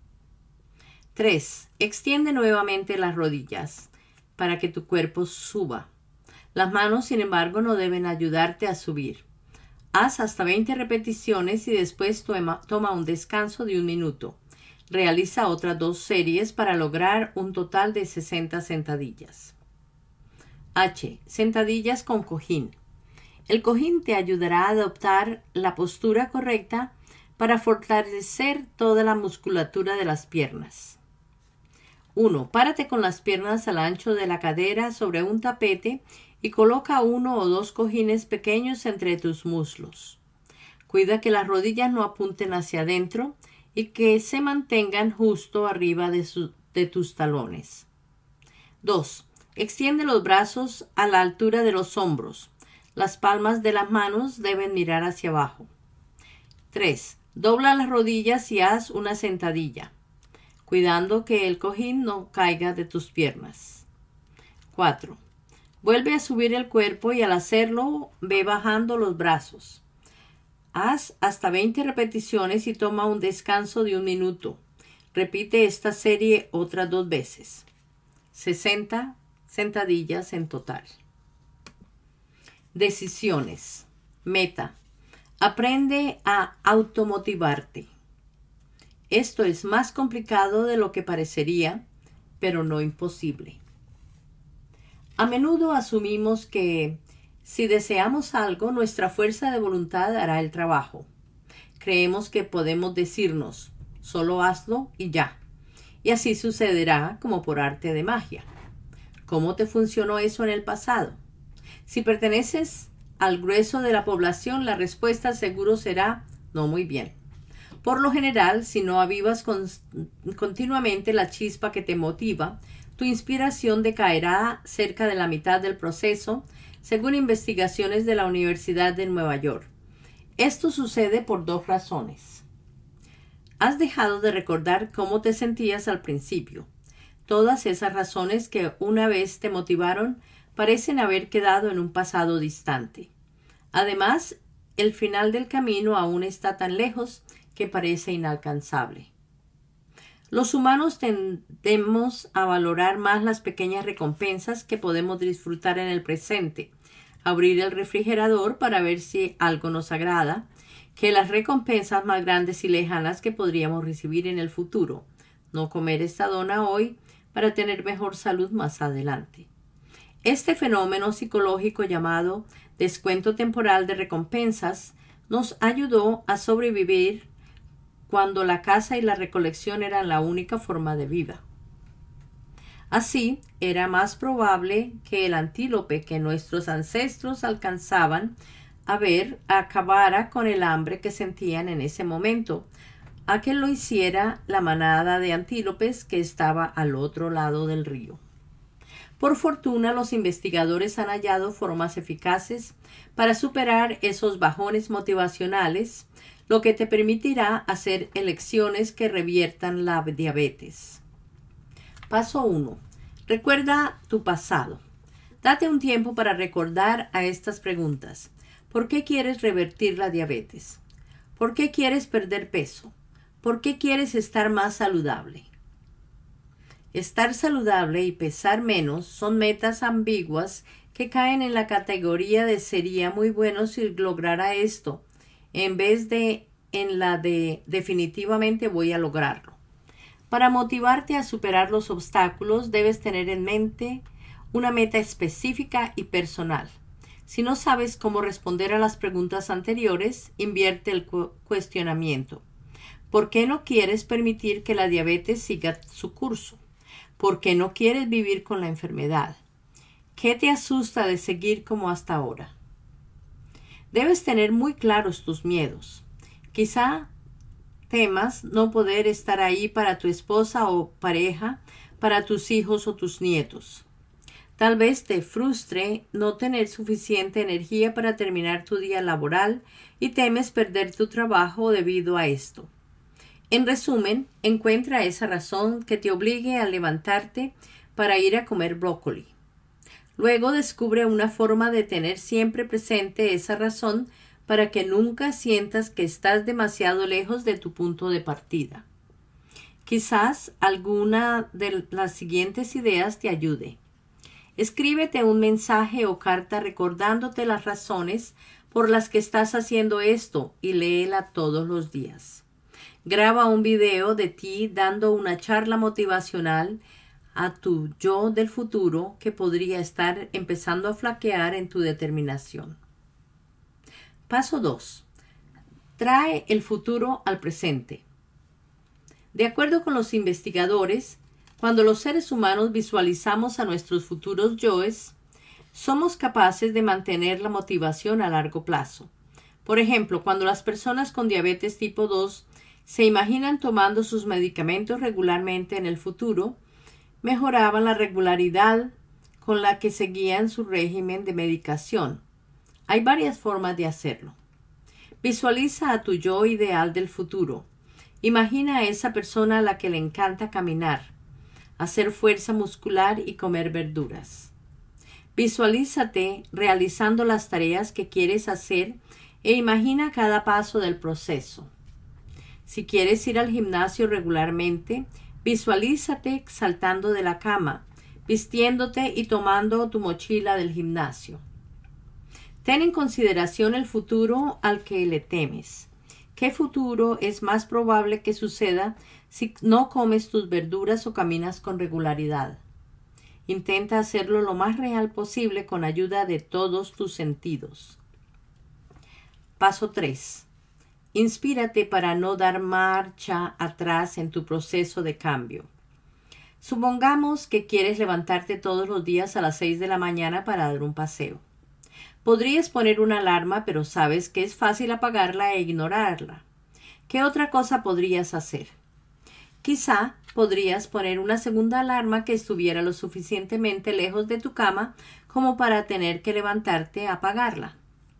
A: 3. Extiende nuevamente las rodillas para que tu cuerpo suba. Las manos, sin embargo, no deben ayudarte a subir. Haz hasta 20 repeticiones y después toma un descanso de 1 minuto. Realiza otras 2 series para lograr un total de 60 sentadillas. H. Sentadillas con cojín. El cojín te ayudará a adoptar la postura correcta para fortalecer toda la musculatura de las piernas. 1. Párate con las piernas al ancho de la cadera sobre un tapete y coloca 1 o 2 cojines pequeños entre tus muslos. Cuida que las rodillas no apunten hacia adentro y que se mantengan justo arriba de tus talones. 2. Extiende los brazos a la altura de los hombros. Las palmas de las manos deben mirar hacia abajo. 3. Dobla las rodillas y haz una sentadilla, cuidando que el cojín no caiga de tus piernas. 4. Vuelve a subir el cuerpo y al hacerlo, ve bajando los brazos. Haz hasta 20 repeticiones y toma un descanso de 1 minuto. Repite esta serie otras 2 veces. 60 sentadillas en total. Decisiones. Meta. Aprende a automotivarte. Esto es más complicado de lo que parecería, pero no imposible. A menudo asumimos que si deseamos algo, nuestra fuerza de voluntad hará el trabajo. Creemos que podemos decirnos, solo hazlo y ya. Y así sucederá como por arte de magia. ¿Cómo te funcionó eso en el pasado? Si perteneces al grueso de la población, la respuesta seguro será no muy bien. Por lo general, si no avivas continuamente la chispa que te motiva, tu inspiración decaerá cerca de la mitad del proceso, según investigaciones de la Universidad de Nueva York. Esto sucede por dos razones. Has dejado de recordar cómo te sentías al principio. Todas esas razones que una vez te motivaron parecen haber quedado en un pasado distante. Además, el final del camino aún está tan lejos que parece inalcanzable. Los humanos tendemos a valorar más las pequeñas recompensas que podemos disfrutar en el presente, abrir el refrigerador para ver si algo nos agrada, que las recompensas más grandes y lejanas que podríamos recibir en el futuro. No comer esta dona hoy para tener mejor salud más adelante. Este fenómeno psicológico llamado descuento temporal de recompensas nos ayudó a sobrevivir cuando la caza y la recolección eran la única forma de vida. Así, era más probable que el antílope que nuestros ancestros alcanzaban a ver acabara con el hambre que sentían en ese momento, a que lo hiciera la manada de antílopes que estaba al otro lado del río. Por fortuna, los investigadores han hallado formas eficaces para superar esos bajones motivacionales, lo que te permitirá hacer elecciones que reviertan la diabetes. Paso 1. Recuerda tu pasado. Date un tiempo para recordar a estas preguntas. ¿Por qué quieres revertir la diabetes? ¿Por qué quieres perder peso? ¿Por qué quieres estar más saludable? Estar saludable y pesar menos son metas ambiguas que caen en la categoría de sería muy bueno si lograra esto, en vez de en la de definitivamente voy a lograrlo. Para motivarte a superar los obstáculos debes tener en mente una meta específica y personal. Si no sabes cómo responder a las preguntas anteriores, invierte el cuestionamiento. ¿Por qué no quieres permitir que la diabetes siga su curso? ¿Por qué no quieres vivir con la enfermedad? ¿Qué te asusta de seguir como hasta ahora? Debes tener muy claros tus miedos. Quizá temas no poder estar ahí para tu esposa o pareja, para tus hijos o tus nietos. Tal vez te frustre no tener suficiente energía para terminar tu día laboral y temes perder tu trabajo debido a esto. En resumen, encuentra esa razón que te obligue a levantarte para ir a comer brócoli. Luego descubre una forma de tener siempre presente esa razón para que nunca sientas que estás demasiado lejos de tu punto de partida. Quizás alguna de las siguientes ideas te ayude. Escríbete un mensaje o carta recordándote las razones por las que estás haciendo esto y léela todos los días. Graba un video de ti dando una charla motivacional a tu yo del futuro que podría estar empezando a flaquear en tu determinación. Paso 2. Trae el futuro al presente. De acuerdo con los investigadores, cuando los seres humanos visualizamos a nuestros futuros yoes, somos capaces de mantener la motivación a largo plazo. Por ejemplo, cuando las personas con diabetes tipo 2 se imaginan tomando sus medicamentos regularmente en el futuro, mejoraban la regularidad con la que seguían su régimen de medicación. Hay varias formas de hacerlo. Visualiza a tu yo ideal del futuro. Imagina a esa persona a la que le encanta caminar, hacer fuerza muscular y comer verduras. Visualízate realizando las tareas que quieres hacer e imagina cada paso del proceso. Si quieres ir al gimnasio regularmente, visualízate saltando de la cama, vistiéndote y tomando tu mochila del gimnasio. Ten en consideración el futuro al que le temes. ¿Qué futuro es más probable que suceda si no comes tus verduras o caminas con regularidad? Intenta hacerlo lo más real posible con ayuda de todos tus sentidos. Paso 3. Inspírate para no dar marcha atrás en tu proceso de cambio. Supongamos que quieres levantarte todos los días a las 6 de la mañana para dar un paseo. Podrías poner una alarma, pero sabes que es fácil apagarla e ignorarla. ¿Qué otra cosa podrías hacer? Quizá podrías poner una segunda alarma que estuviera lo suficientemente lejos de tu cama como para tener que levantarte a apagarla.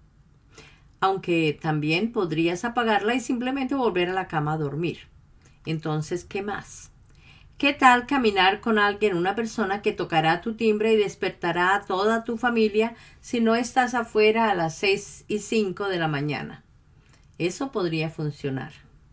A: Aunque también podrías apagarla y simplemente volver a la cama a dormir. Entonces, ¿qué más? ¿Qué tal caminar con alguien, una persona que tocará tu timbre y despertará a toda tu familia si no estás afuera a las 6:05 de la mañana? Eso podría funcionar.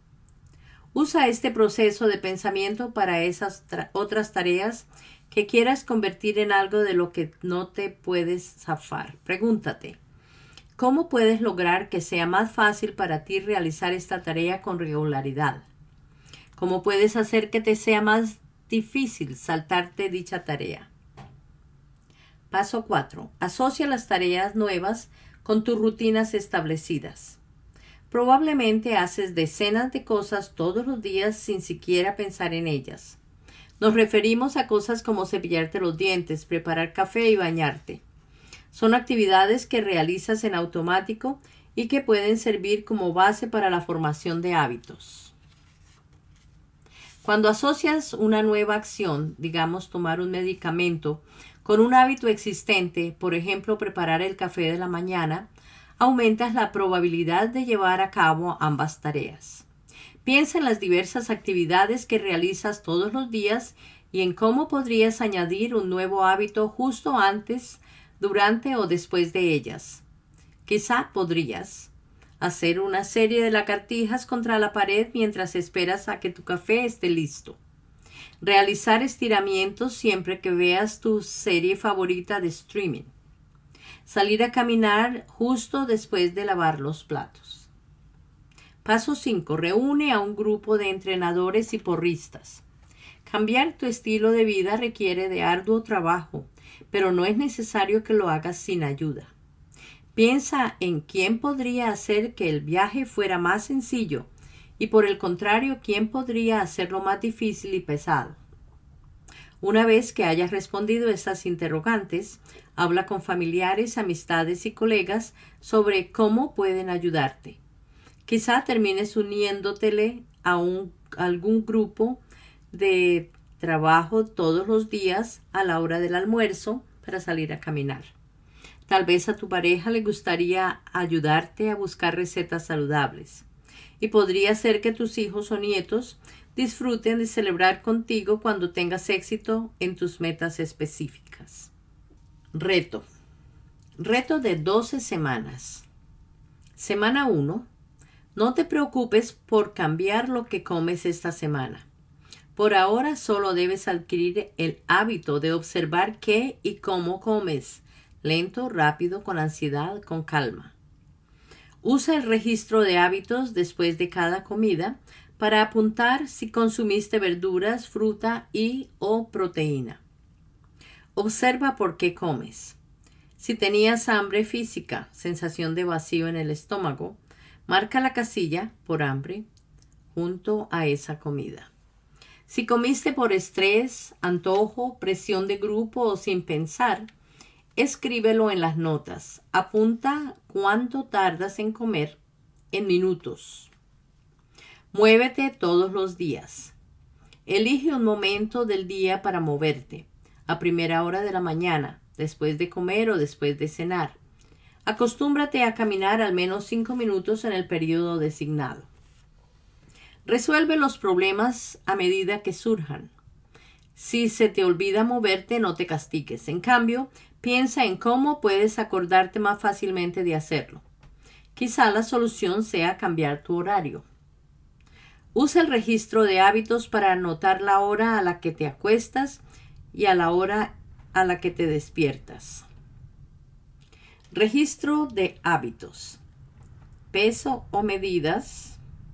A: Usa este proceso de pensamiento para esas otras tareas que quieras convertir en algo de lo que no te puedes zafar. Pregúntate, ¿cómo puedes lograr que sea más fácil para ti realizar esta tarea con regularidad? ¿Cómo puedes hacer que te sea más difícil saltarte dicha tarea? Paso 4. Asocia las tareas nuevas con tus rutinas establecidas. Probablemente haces decenas de cosas todos los días sin siquiera pensar en ellas. Nos referimos a cosas como cepillarte los dientes, preparar café y bañarte. Son actividades que realizas en automático y que pueden servir como base para la formación de hábitos. Cuando asocias una nueva acción, digamos tomar un medicamento, con un hábito existente, por ejemplo preparar el café de la mañana, aumentas la probabilidad de llevar a cabo ambas tareas. Piensa en las diversas actividades que realizas todos los días y en cómo podrías añadir un nuevo hábito justo antes, durante o después de ellas. Quizá podrías hacer una serie de lagartijas contra la pared mientras esperas a que tu café esté listo. Realizar estiramientos siempre que veas tu serie favorita de streaming. Salir a caminar justo después de lavar los platos. Paso 5. Reúne a un grupo de entrenadores y porristas. Cambiar tu estilo de vida requiere de arduo trabajo, pero no es necesario que lo hagas sin ayuda. Piensa en quién podría hacer que el viaje fuera más sencillo y por el contrario, quién podría hacerlo más difícil y pesado. Una vez que hayas respondido estas interrogantes, habla con familiares, amistades y colegas sobre cómo pueden ayudarte. Quizá termines uniéndotele a algún grupo de trabajo todos los días a la hora del almuerzo para salir a caminar. Tal vez a tu pareja le gustaría ayudarte a buscar recetas saludables. Y podría ser que tus hijos o nietos disfruten de celebrar contigo cuando tengas éxito en tus metas específicas. Reto. Reto de 12 semanas. Semana 1. No te preocupes por cambiar lo que comes esta semana. Por ahora solo debes adquirir el hábito de observar qué y cómo comes. Lento, rápido, con ansiedad, con calma. Usa el registro de hábitos después de cada comida para apuntar si consumiste verduras, fruta y o proteína. Observa por qué comes. Si tenías hambre física, sensación de vacío en el estómago, marca la casilla por hambre junto a esa comida. Si comiste por estrés, antojo, presión de grupo o sin pensar, escríbelo en las notas. Apunta cuánto tardas en comer en minutos. Muévete todos los días. Elige un momento del día para moverte. A primera hora de la mañana, después de comer o después de cenar. Acostúmbrate a caminar al menos 5 minutos en el periodo designado. Resuelve los problemas a medida que surjan. Si se te olvida moverte, no te castigues. En cambio, piensa en cómo puedes acordarte más fácilmente de hacerlo. Quizá la solución sea cambiar tu horario. Usa el registro de hábitos para anotar la hora a la que te acuestas y a la hora a la que te despiertas. Registro de hábitos. Peso o medidas.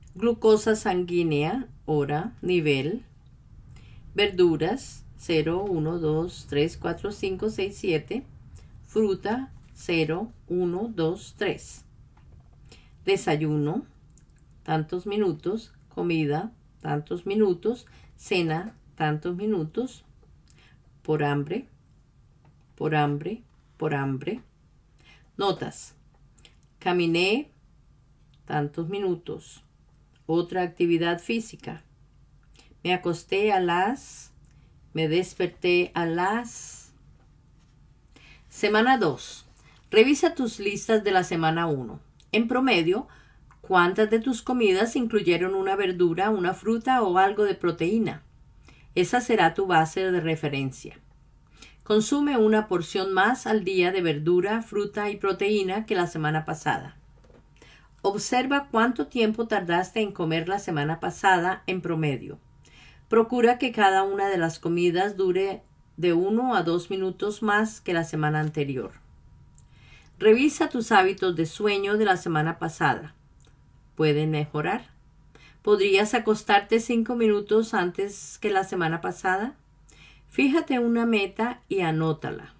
A: Glucosa sanguínea, hora, nivel. Verduras 0, 1, 2, 3, 4, 5, 6, 7. Fruta 0, 1, 2, 3. Desayuno, tantos minutos. Comida, tantos minutos. Cena, tantos minutos. Por hambre, por hambre, por hambre. Notas. Caminé, tantos minutos. Otra actividad física. Me acosté a las. Me desperté a las. Semana 2. Revisa tus listas de la semana 1. En promedio, ¿cuántas de tus comidas incluyeron una verdura, una fruta o algo de proteína? Esa será tu base de referencia. Consume una porción más al día de verdura, fruta y proteína que la semana pasada. Observa cuánto tiempo tardaste en comer la semana pasada en promedio. Procura que cada una de las comidas dure de 1 a 2 minutos más que la semana anterior. Revisa tus hábitos de sueño de la semana pasada. ¿Pueden mejorar? ¿Podrías acostarte 5 minutos antes que la semana pasada? Fíjate una meta y anótala.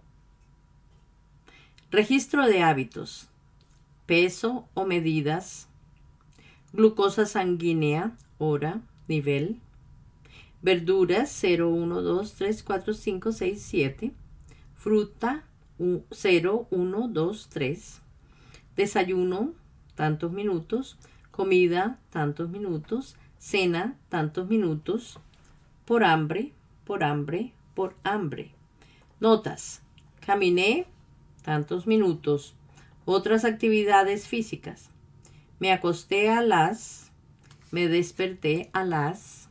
A: Registro de hábitos. Peso o medidas. Glucosa sanguínea, hora, nivel. Verduras 0, 1, 2, 3, 4, 5, 6, 7. Fruta 0, 1, 2, 3. Desayuno, tantos minutos. Comida, tantos minutos. Cena, tantos minutos. Por hambre, por hambre, por hambre. Notas. Caminé, tantos minutos. Otras actividades físicas. Me acosté a las. Me desperté a las.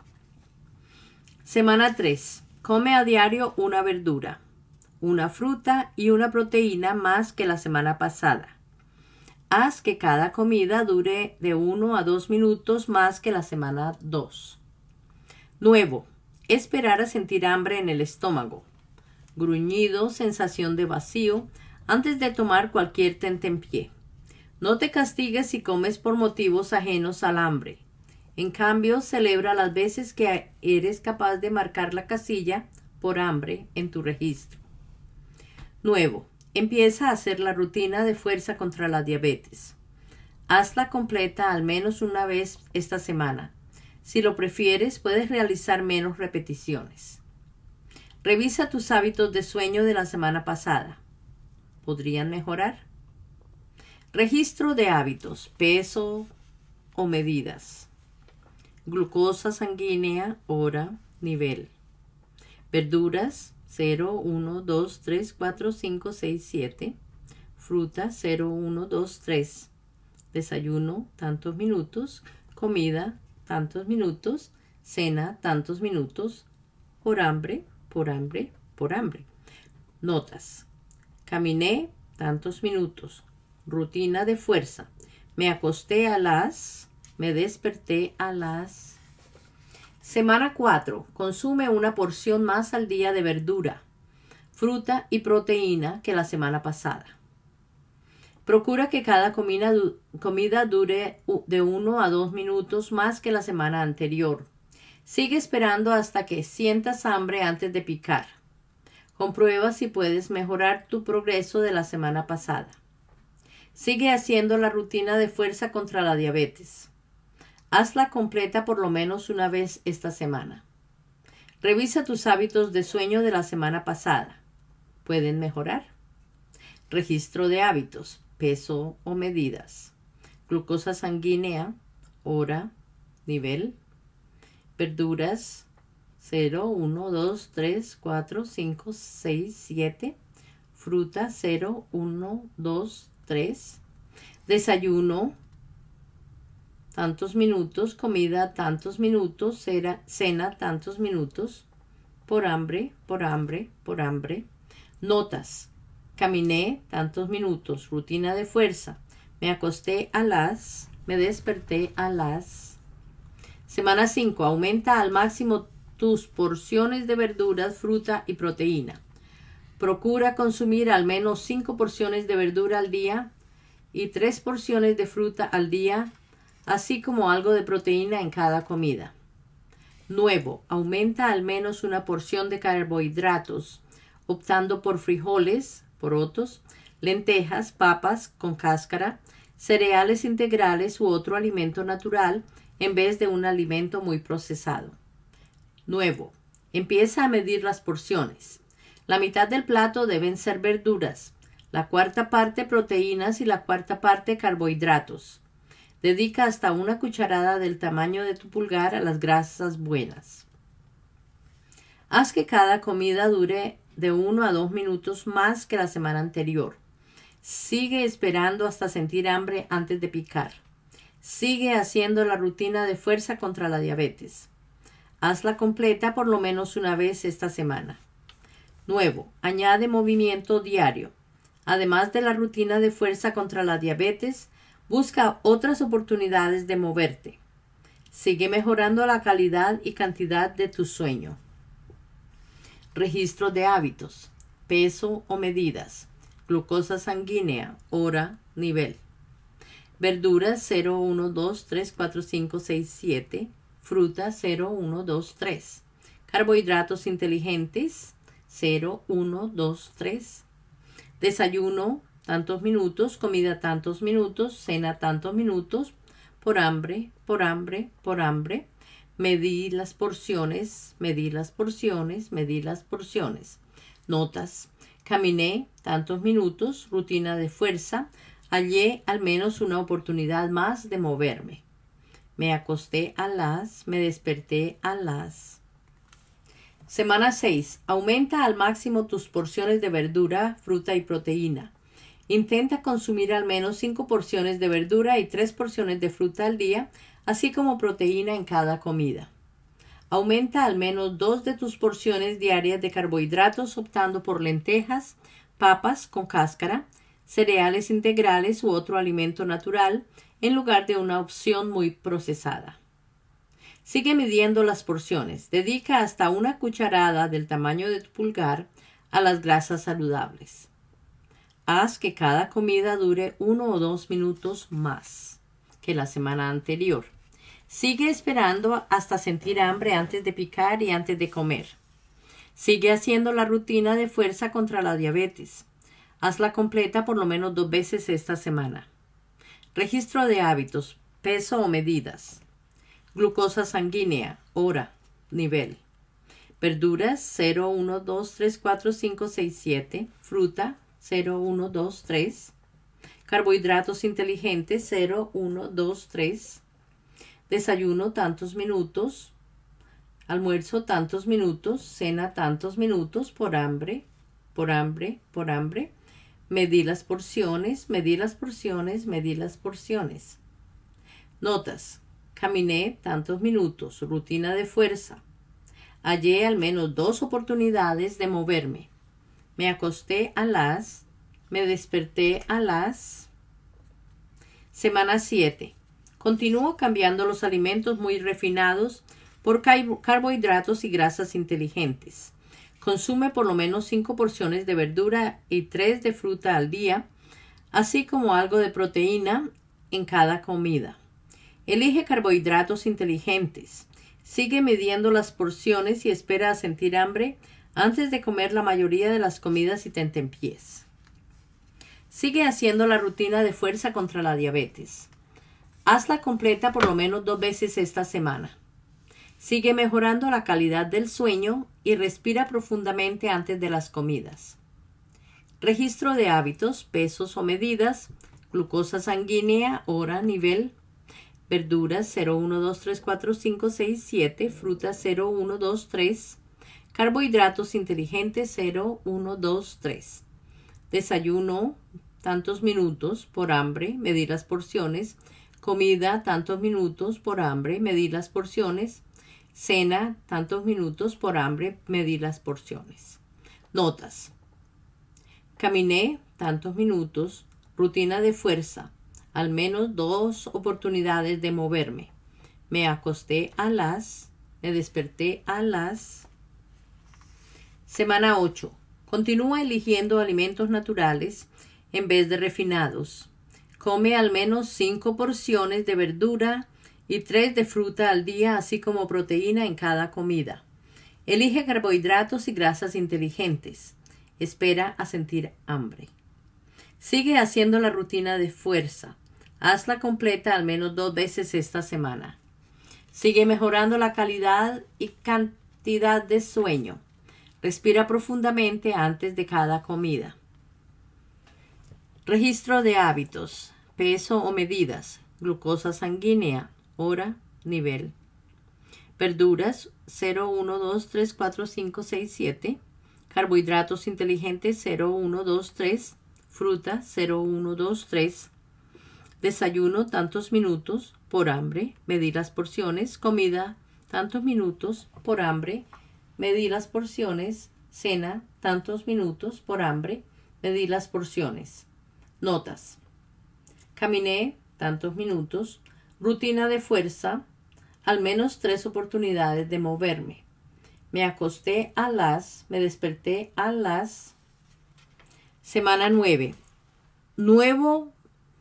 A: Semana 3. Come a diario una verdura, una fruta y una proteína más que la semana pasada. Haz que cada comida dure de 1 a 2 minutos más que la semana 2. Nuevo. Esperar a sentir hambre en el estómago. Gruñido, sensación de vacío, antes de tomar cualquier tentempié. No te castigues si comes por motivos ajenos al hambre. En cambio, celebra las veces que eres capaz de marcar la casilla por hambre en tu registro. Nuevo. Empieza a hacer la rutina de fuerza contra la diabetes. Hazla completa al menos una vez esta semana. Si lo prefieres, puedes realizar menos repeticiones. Revisa tus hábitos de sueño de la semana pasada. ¿Podrían mejorar? Registro de hábitos, peso o medidas. Glucosa sanguínea, hora, nivel. Verduras 0, 1, 2, 3, 4, 5, 6, 7. Fruta 0, 1, 2, 3. Desayuno, tantos minutos. Comida, tantos minutos. Cena, tantos minutos. Por hambre, por hambre, por hambre. Notas. Caminé, tantos minutos. Rutina de fuerza. Me acosté a las. Me desperté a las. Semana 4. Consume una porción más al día de verdura, fruta y proteína que la semana pasada. Procura que cada comida dure de 1 a 2 minutos más que la semana anterior. Sigue esperando hasta que sientas hambre antes de picar. Comprueba si puedes mejorar tu progreso de la semana pasada. Sigue haciendo la rutina de fuerza contra la diabetes. Hazla completa por lo menos una vez esta semana. Revisa tus hábitos de sueño de la semana pasada. ¿Pueden mejorar? Registro de hábitos, peso o medidas. Glucosa sanguínea, hora, nivel. Verduras 0, 1, 2, 3, 4, 5, 6, 7. Fruta 0, 1, 2, 3. Desayuno, tantos minutos. Comida, tantos minutos. Cena, tantos minutos. Por hambre, por hambre, por hambre. Notas. Caminé, tantos minutos. Rutina de fuerza. Me acosté a las. Me desperté a las. Semana 5. Aumenta al máximo tus porciones de verduras, fruta y proteína. Procura consumir al menos 5 porciones de verdura al día y 3 porciones de fruta al día así como algo de proteína en cada comida. Nuevo, aumenta al menos una porción de carbohidratos, optando por frijoles, porotos, lentejas, papas con cáscara, cereales integrales u otro alimento natural en vez de un alimento muy procesado. Nuevo, empieza a medir las porciones. La mitad del plato deben ser verduras, la cuarta parte proteínas y la cuarta parte carbohidratos. Dedica hasta una cucharada del tamaño de tu pulgar a las grasas buenas. Haz que cada comida dure de 1 a 2 minutos más que la semana anterior. Sigue esperando hasta sentir hambre antes de picar. Sigue haciendo la rutina de fuerza contra la diabetes. Hazla completa por lo menos una vez esta semana. Nuevo, añade movimiento diario. Además de la rutina de fuerza contra la diabetes, busca otras oportunidades de moverte. Sigue mejorando la calidad y cantidad de tu sueño. Registro de hábitos, peso o medidas, glucosa sanguínea, hora, nivel. Verduras 0, 1, 2, 3, 4, 5, 6, 7. Fruta 0, 1, 2, 3. Carbohidratos inteligentes 0, 1, 2, 3. Desayuno tantos minutos, comida tantos minutos, cena tantos minutos, por hambre, por hambre, por hambre. Medí las porciones, medí las porciones, medí las porciones. Notas. Caminé tantos minutos, rutina de fuerza. Hallé al menos una oportunidad más de moverme. Me acosté a las, me desperté a las. Semana 6. Aumenta al máximo tus porciones de verdura, fruta y proteína. Intenta consumir al menos 5 porciones de verdura y 3 porciones de fruta al día, así como proteína en cada comida. Aumenta al menos 2 de tus porciones diarias de carbohidratos optando por lentejas, papas con cáscara, cereales integrales u otro alimento natural en lugar de una opción muy procesada. Sigue midiendo las porciones. Dedica hasta una cucharada del tamaño de tu pulgar a las grasas saludables. Haz que cada comida dure 1 o 2 minutos más que la semana anterior. Sigue esperando hasta sentir hambre antes de picar y antes de comer. Sigue haciendo la rutina de fuerza contra la diabetes. Hazla completa por lo menos 2 veces esta semana. Registro de hábitos, peso o medidas. Glucosa sanguínea, hora, nivel. Verduras 0, 1, 2, 3, 4, 5, 6, 7. Fruta 0, 1, 2, 3. Carbohidratos inteligentes 0, 1, 2, 3. Desayuno tantos minutos. Almuerzo tantos minutos. Cena tantos minutos por hambre, por hambre, por hambre. Medí las porciones, medí las porciones, medí las porciones. Notas. Caminé tantos minutos. Rutina de fuerza. Hallé al menos 2 oportunidades de moverme. Me acosté a las. Me desperté a las. Semana 7. Continúo cambiando los alimentos muy refinados por carbohidratos y grasas inteligentes. Consume por lo menos 5 porciones de verdura y 3 de fruta al día, así como algo de proteína en cada comida. Elige carbohidratos inteligentes. Sigue midiendo las porciones y espera a sentir hambre antes de comer la mayoría de las comidas y tentempiés. Sigue haciendo la rutina de fuerza contra la diabetes. Hazla completa por lo menos 2 veces esta semana. Sigue mejorando la calidad del sueño y respira profundamente antes de las comidas. Registro de hábitos, pesos o medidas, glucosa sanguínea, hora, nivel. Verduras 0, 1, 2, 3, 4, 5, 6, 7. Fruta 0, 1, 2, 3. Carbohidratos inteligentes 0, 1, 2, 3. Desayuno tantos minutos por hambre, medir las porciones. Comida tantos minutos por hambre, medir las porciones. Cena tantos minutos por hambre, medir las porciones. Notas. Caminé tantos minutos. Rutina de fuerza. Al menos 2 oportunidades de moverme. Me acosté a las. Me desperté a las. Semana 8. Continúa eligiendo alimentos naturales en vez de refinados. Come al menos 5 porciones de verdura y 3 de fruta al día, así como proteína en cada comida. Elige carbohidratos y grasas inteligentes. Espera a sentir hambre. Sigue haciendo la rutina de fuerza. Hazla completa al menos 2 veces esta semana. Sigue mejorando la calidad y cantidad de sueño. Respira profundamente antes de cada comida. Registro de hábitos, peso o medidas, glucosa sanguínea, hora, nivel. Verduras 0, 1, 2, 3, 4, 5, 6, 7. Carbohidratos inteligentes 0, 1, 2, 3. Fruta 0, 1, 2, 3. Desayuno tantos minutos por hambre, medir las porciones. Comida tantos minutos por hambre, medir las porciones. Cena tantos minutos por hambre, medir las porciones. Notas. Caminé tantos minutos. Rutina de fuerza. Al menos 3 oportunidades de moverme. Me acosté a las. Me desperté a las. Semana 9. Nuevo.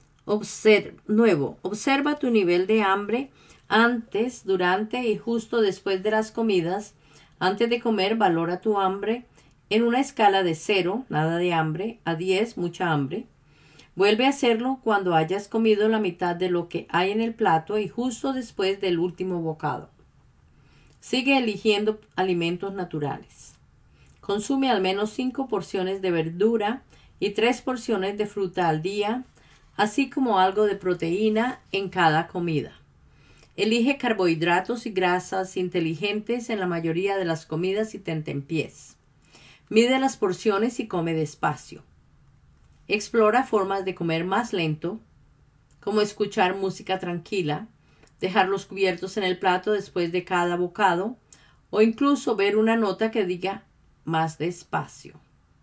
A: Observa tu nivel de hambre antes, durante y justo después de las comidas. Antes de comer, valora tu hambre en una escala de 0, nada de hambre, a 10, mucha hambre. Vuelve a hacerlo cuando hayas comido la mitad de lo que hay en el plato y justo después del último bocado. Sigue eligiendo alimentos naturales. Consume al menos 5 porciones de verdura y 3 porciones de fruta al día, así como algo de proteína en cada comida. Elige carbohidratos y grasas inteligentes en la mayoría de las comidas y tentempiés. Mide las porciones y come despacio. Explora formas de comer más lento, como escuchar música tranquila, dejar los cubiertos en el plato después de cada bocado, o incluso ver una nota que diga más despacio.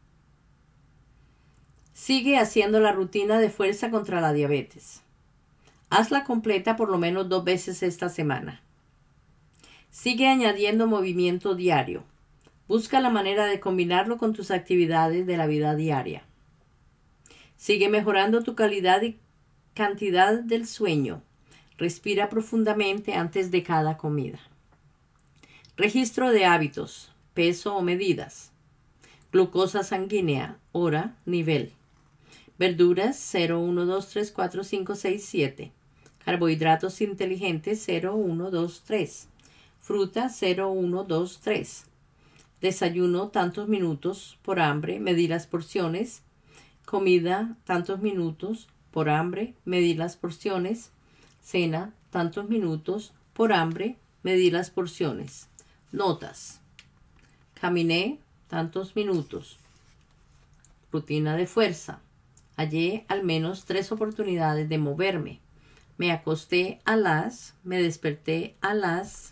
A: Sigue haciendo la rutina de fuerza contra la diabetes. Hazla completa por lo menos 2 veces esta semana. Sigue añadiendo movimiento diario. Busca la manera de combinarlo con tus actividades de la vida diaria. Sigue mejorando tu calidad y cantidad del sueño. Respira profundamente antes de cada comida. Registro de hábitos, peso o medidas. Glucosa sanguínea, hora, nivel. Verduras 0, 1, 2, 3, 4, 5, 6, 7. Carbohidratos inteligentes 0, 1, 2, 3. Fruta 0, 1, 2, 3. Desayuno tantos minutos por hambre, medir las porciones. Comida tantos minutos por hambre, medir las porciones. Cena tantos minutos por hambre, medir las porciones. Notas. Caminé tantos minutos. Rutina de fuerza. Hallé al menos 3 oportunidades de moverme. Me acosté a las. Me desperté a las.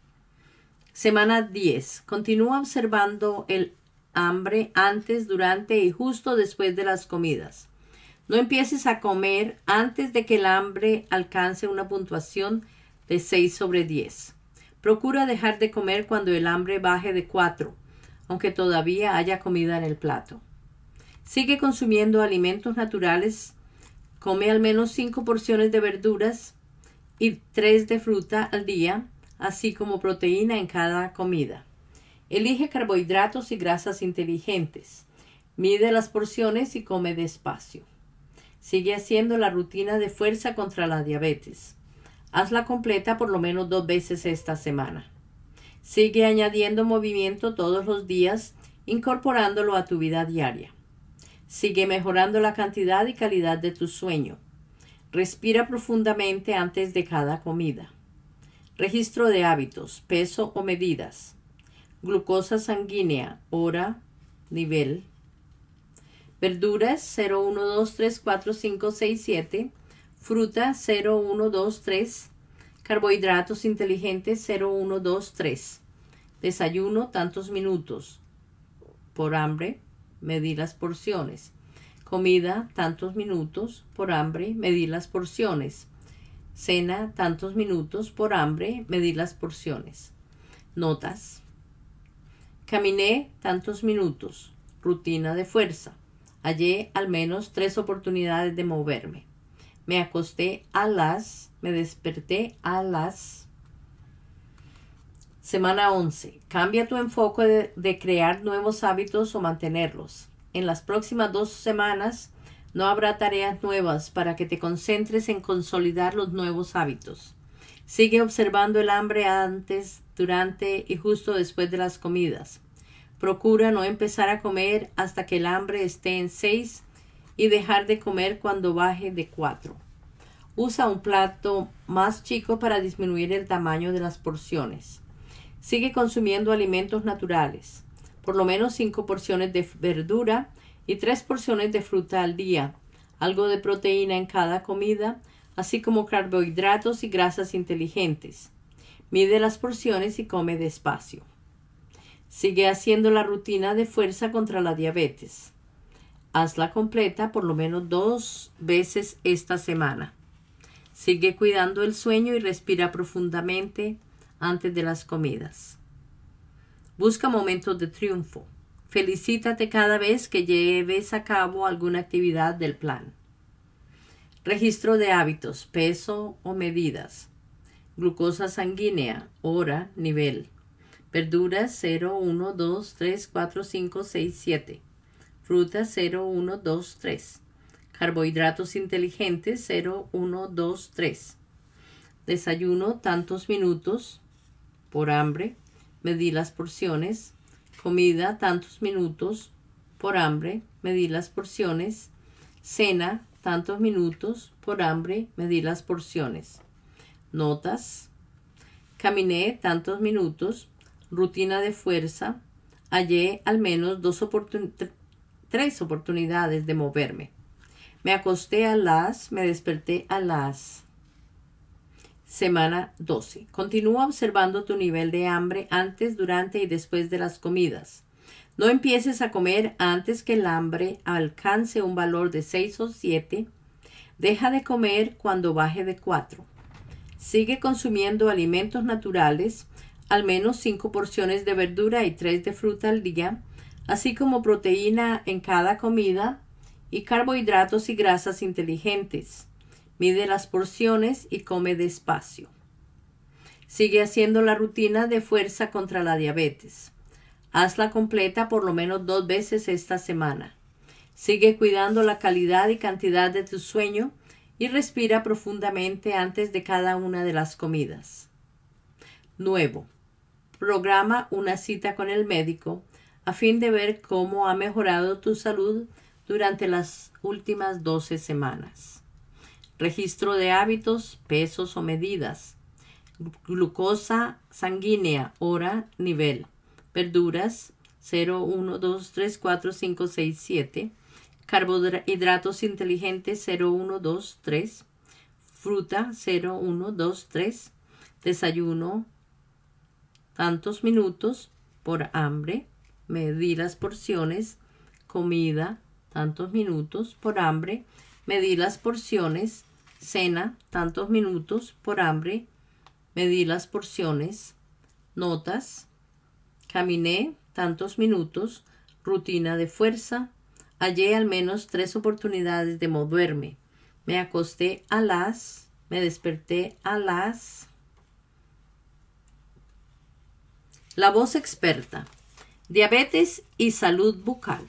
A: Semana 10. Continúa observando el hambre antes, durante y justo después de las comidas. No empieces a comer antes de que el hambre alcance una puntuación de 6 sobre 10. Procura dejar de comer cuando el hambre baje de 4, aunque todavía haya comida en el plato. Sigue consumiendo alimentos naturales. Come al menos 5 porciones de verduras y 3 de fruta al día, así como proteína en cada comida. Elige carbohidratos y grasas inteligentes. Mide las porciones y come despacio. Sigue haciendo la rutina de fuerza contra la diabetes. Hazla completa por lo menos 2 veces esta semana. Sigue añadiendo movimiento todos los días, incorporándolo a tu vida diaria. Sigue mejorando la cantidad y calidad de tu sueño. Respira profundamente antes de cada comida. Registro de hábitos, peso o medidas. Glucosa sanguínea, hora, nivel. Verduras 0, 1, 2, 3, 4, 5, 6, 7. Fruta 0, 1, 2, 3. Carbohidratos inteligentes 0, 1, 2, 3. Desayuno tantos minutos. Por hambre, medir las porciones. Comida tantos minutos. Por hambre, medir las porciones. Cena tantos minutos. Por hambre, medir las porciones. Notas. Caminé tantos minutos. Rutina de fuerza. Hallé al menos 3 oportunidades de moverme. Me acosté a las, me desperté a las. Semana 11. Cambia tu enfoque de crear nuevos hábitos o mantenerlos. En las próximas 2 semanas no habrá tareas nuevas para que te concentres en consolidar los nuevos hábitos. Sigue observando el hambre antes, durante y justo después de las comidas. Procura no empezar a comer hasta que el hambre esté en 6 y dejar de comer cuando baje de 4. Usa un plato más chico para disminuir el tamaño de las porciones. Sigue consumiendo alimentos naturales, por lo menos 5 porciones de verdura y 3 porciones de fruta al día, algo de proteína en cada comida, así como carbohidratos y grasas inteligentes. Mide las porciones y come despacio. Sigue haciendo la rutina de fuerza contra la diabetes. Hazla completa por lo menos 2 veces esta semana. Sigue cuidando el sueño y respira profundamente antes de las comidas. Busca momentos de triunfo. Felicítate cada vez que lleves a cabo alguna actividad del plan. Registro de hábitos, peso o medidas. Glucosa sanguínea, hora, nivel. Verduras 0, 1, 2, 3, 4, 5, 6, 7. Frutas 0, 1, 2, 3. Carbohidratos inteligentes 0, 1, 2, 3. Desayuno tantos minutos por hambre. Medí las porciones. Comida tantos minutos por hambre. Medí las porciones. Cena tantos minutos por hambre. Medí las porciones. Notas. Caminé tantos minutos. Rutina de fuerza. Hallé al menos 3 oportunidades de moverme. Me acosté a las, me desperté a las. Semana 12. Continúa observando tu nivel de hambre antes, durante y después de las comidas. No empieces a comer antes que el hambre alcance un valor de 6 o 7. Deja de comer cuando baje de 4. Sigue consumiendo alimentos naturales, al menos 5 porciones de verdura y 3 de fruta al día, así como proteína en cada comida y carbohidratos y grasas inteligentes. Mide las porciones y come despacio. Sigue haciendo la rutina de fuerza contra la diabetes. Hazla completa por lo menos 2 veces esta semana. Sigue cuidando la calidad y cantidad de tu sueño y respira profundamente antes de cada una de las comidas. Nuevo. Programa una cita con el médico a fin de ver cómo ha mejorado tu salud durante las últimas 12 semanas. Registro de hábitos, pesos o medidas. Glucosa sanguínea, hora, nivel. Verduras 0, 1, 2, 3, 4, 5, 6, 7. Carbohidratos inteligentes 0, 1, 2, 3. Fruta 0, 1, 2, 3. Desayuno tantos minutos por hambre. Medí las porciones. Comida tantos minutos por hambre. Medí las porciones. Cena tantos minutos por hambre. Medí las porciones. Notas. Caminé tantos minutos. Rutina de fuerza. Hallé al menos 3 oportunidades de moverme. Me acosté a las. Me desperté a las. La voz experta. Diabetes y salud bucal.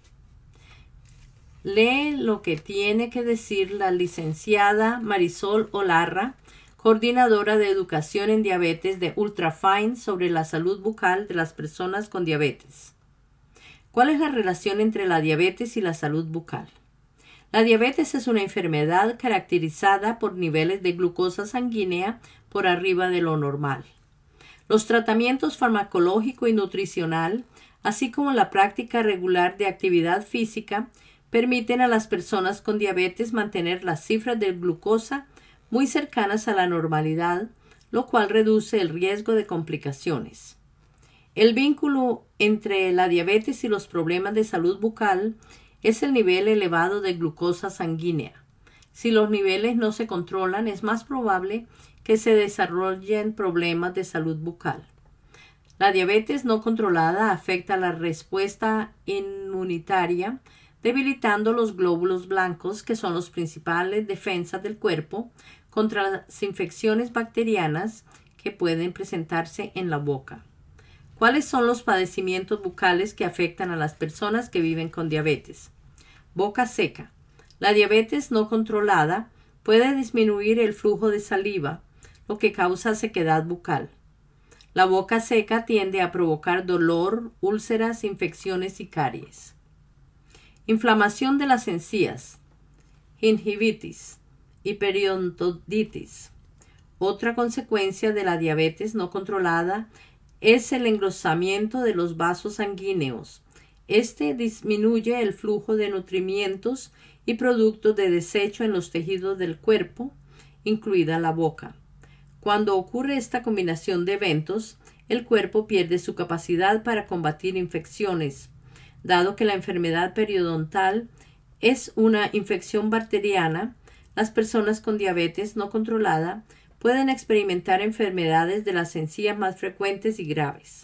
A: Lee lo que tiene que decir la licenciada Marisol Olarra, coordinadora de educación en diabetes de Ultrafine, sobre la salud bucal de las personas con diabetes. ¿Cuál es la relación entre la diabetes y la salud bucal? La diabetes es una enfermedad caracterizada por niveles de glucosa sanguínea por arriba de lo normal. Los tratamientos farmacológico y nutricional, así como la práctica regular de actividad física, permiten a las personas con diabetes mantener las cifras de glucosa muy cercanas a la normalidad, lo cual reduce el riesgo de complicaciones. El vínculo entre la diabetes y los problemas de salud bucal es el nivel elevado de glucosa sanguínea. Si los niveles no se controlan, es más probable que se desarrollen problemas de salud bucal. La diabetes no controlada afecta la respuesta inmunitaria debilitando los glóbulos blancos, que son los principales defensas del cuerpo contra las infecciones bacterianas que pueden presentarse en la boca. ¿Cuáles son los padecimientos bucales que afectan a las personas que viven con diabetes? Boca seca. La diabetes no controlada puede disminuir el flujo de saliva, lo que causa sequedad bucal. La boca seca tiende a provocar dolor, úlceras, infecciones y caries. Inflamación de las encías, gingivitis y periodontitis. Otra consecuencia de la diabetes no controlada es el engrosamiento de los vasos sanguíneos. Este disminuye el flujo de nutrimientos y productos de desecho en los tejidos del cuerpo, incluida la boca. Cuando ocurre esta combinación de eventos, el cuerpo pierde su capacidad para combatir infecciones. Dado que la enfermedad periodontal es una infección bacteriana, las personas con diabetes no controlada pueden experimentar enfermedades de las encías más frecuentes y graves.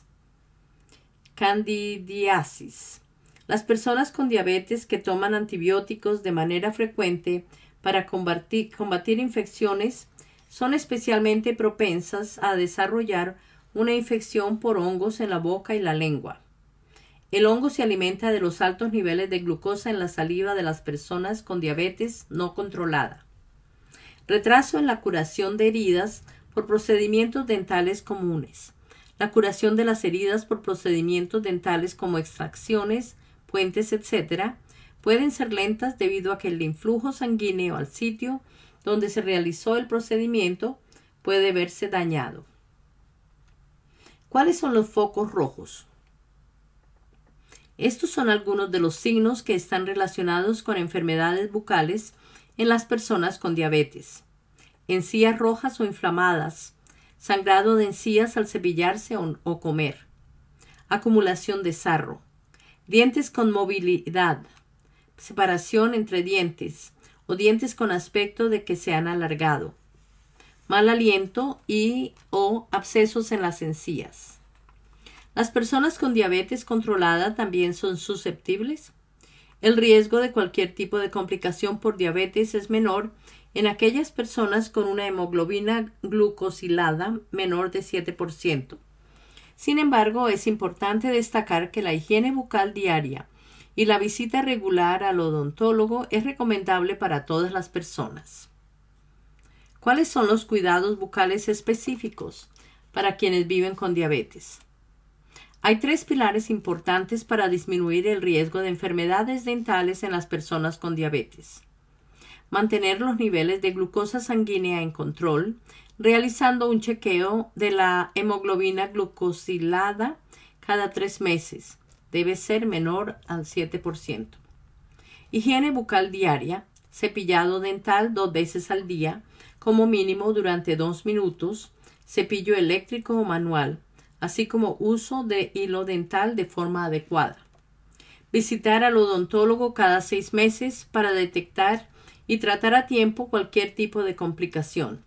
A: Candidiasis. Las personas con diabetes que toman antibióticos de manera frecuente para combatir infecciones son especialmente propensas a desarrollar una infección por hongos en la boca y la lengua. El hongo se alimenta de los altos niveles de glucosa en la saliva de las personas con diabetes no controlada. Retraso en la curación de heridas por procedimientos dentales comunes. La curación de las heridas por procedimientos dentales como extracciones, puentes, etc., pueden ser lentas debido a que el influjo sanguíneo al sitio donde se realizó el procedimiento puede verse dañado. ¿Cuáles son los focos rojos? Estos son algunos de los signos que están relacionados con enfermedades bucales en las personas con diabetes. Encías rojas o inflamadas, sangrado de encías al cepillarse o comer, acumulación de sarro, dientes con movilidad, separación entre dientes o dientes con aspecto de que se han alargado, mal aliento o abscesos en las encías. ¿Las personas con diabetes controlada también son susceptibles? El riesgo de cualquier tipo de complicación por diabetes es menor en aquellas personas con una hemoglobina glucosilada menor de 7%. Sin embargo, es importante destacar que la higiene bucal diaria y la visita regular al odontólogo es recomendable para todas las personas. ¿Cuáles son los cuidados bucales específicos para quienes viven con diabetes? Hay 3 pilares importantes para disminuir el riesgo de enfermedades dentales en las personas con diabetes. Mantener los niveles de glucosa sanguínea en control, realizando un chequeo de la hemoglobina glucosilada cada 3 meses. Debe ser menor al 7%. Higiene bucal diaria, cepillado dental 2 veces al día, como mínimo durante 2 minutos, cepillo eléctrico o manual, así como uso de hilo dental de forma adecuada. Visitar al odontólogo cada 6 meses para detectar y tratar a tiempo cualquier tipo de complicación.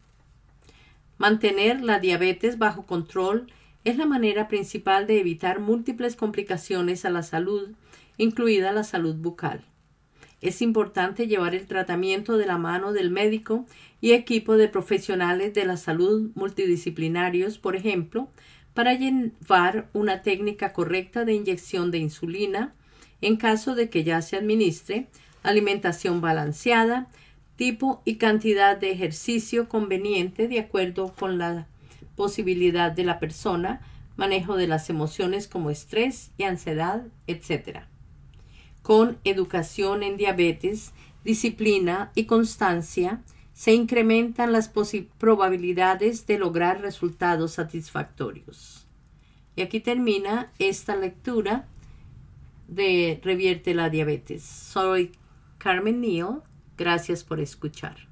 A: Mantener la diabetes bajo control es la manera principal de evitar múltiples complicaciones a la salud, incluida la salud bucal. Es importante llevar el tratamiento de la mano del médico y equipo de profesionales de la salud multidisciplinarios, por ejemplo, para llevar una técnica correcta de inyección de insulina en caso de que ya se administre, alimentación balanceada, tipo y cantidad de ejercicio conveniente de acuerdo con la posibilidad de la persona, manejo de las emociones como estrés y ansiedad, etc. Con educación en diabetes, disciplina y constancia, se incrementan las probabilidades de lograr resultados satisfactorios. Y aquí termina esta lectura de Revierte la Diabetes. Soy Carmen Neal. Gracias por escuchar.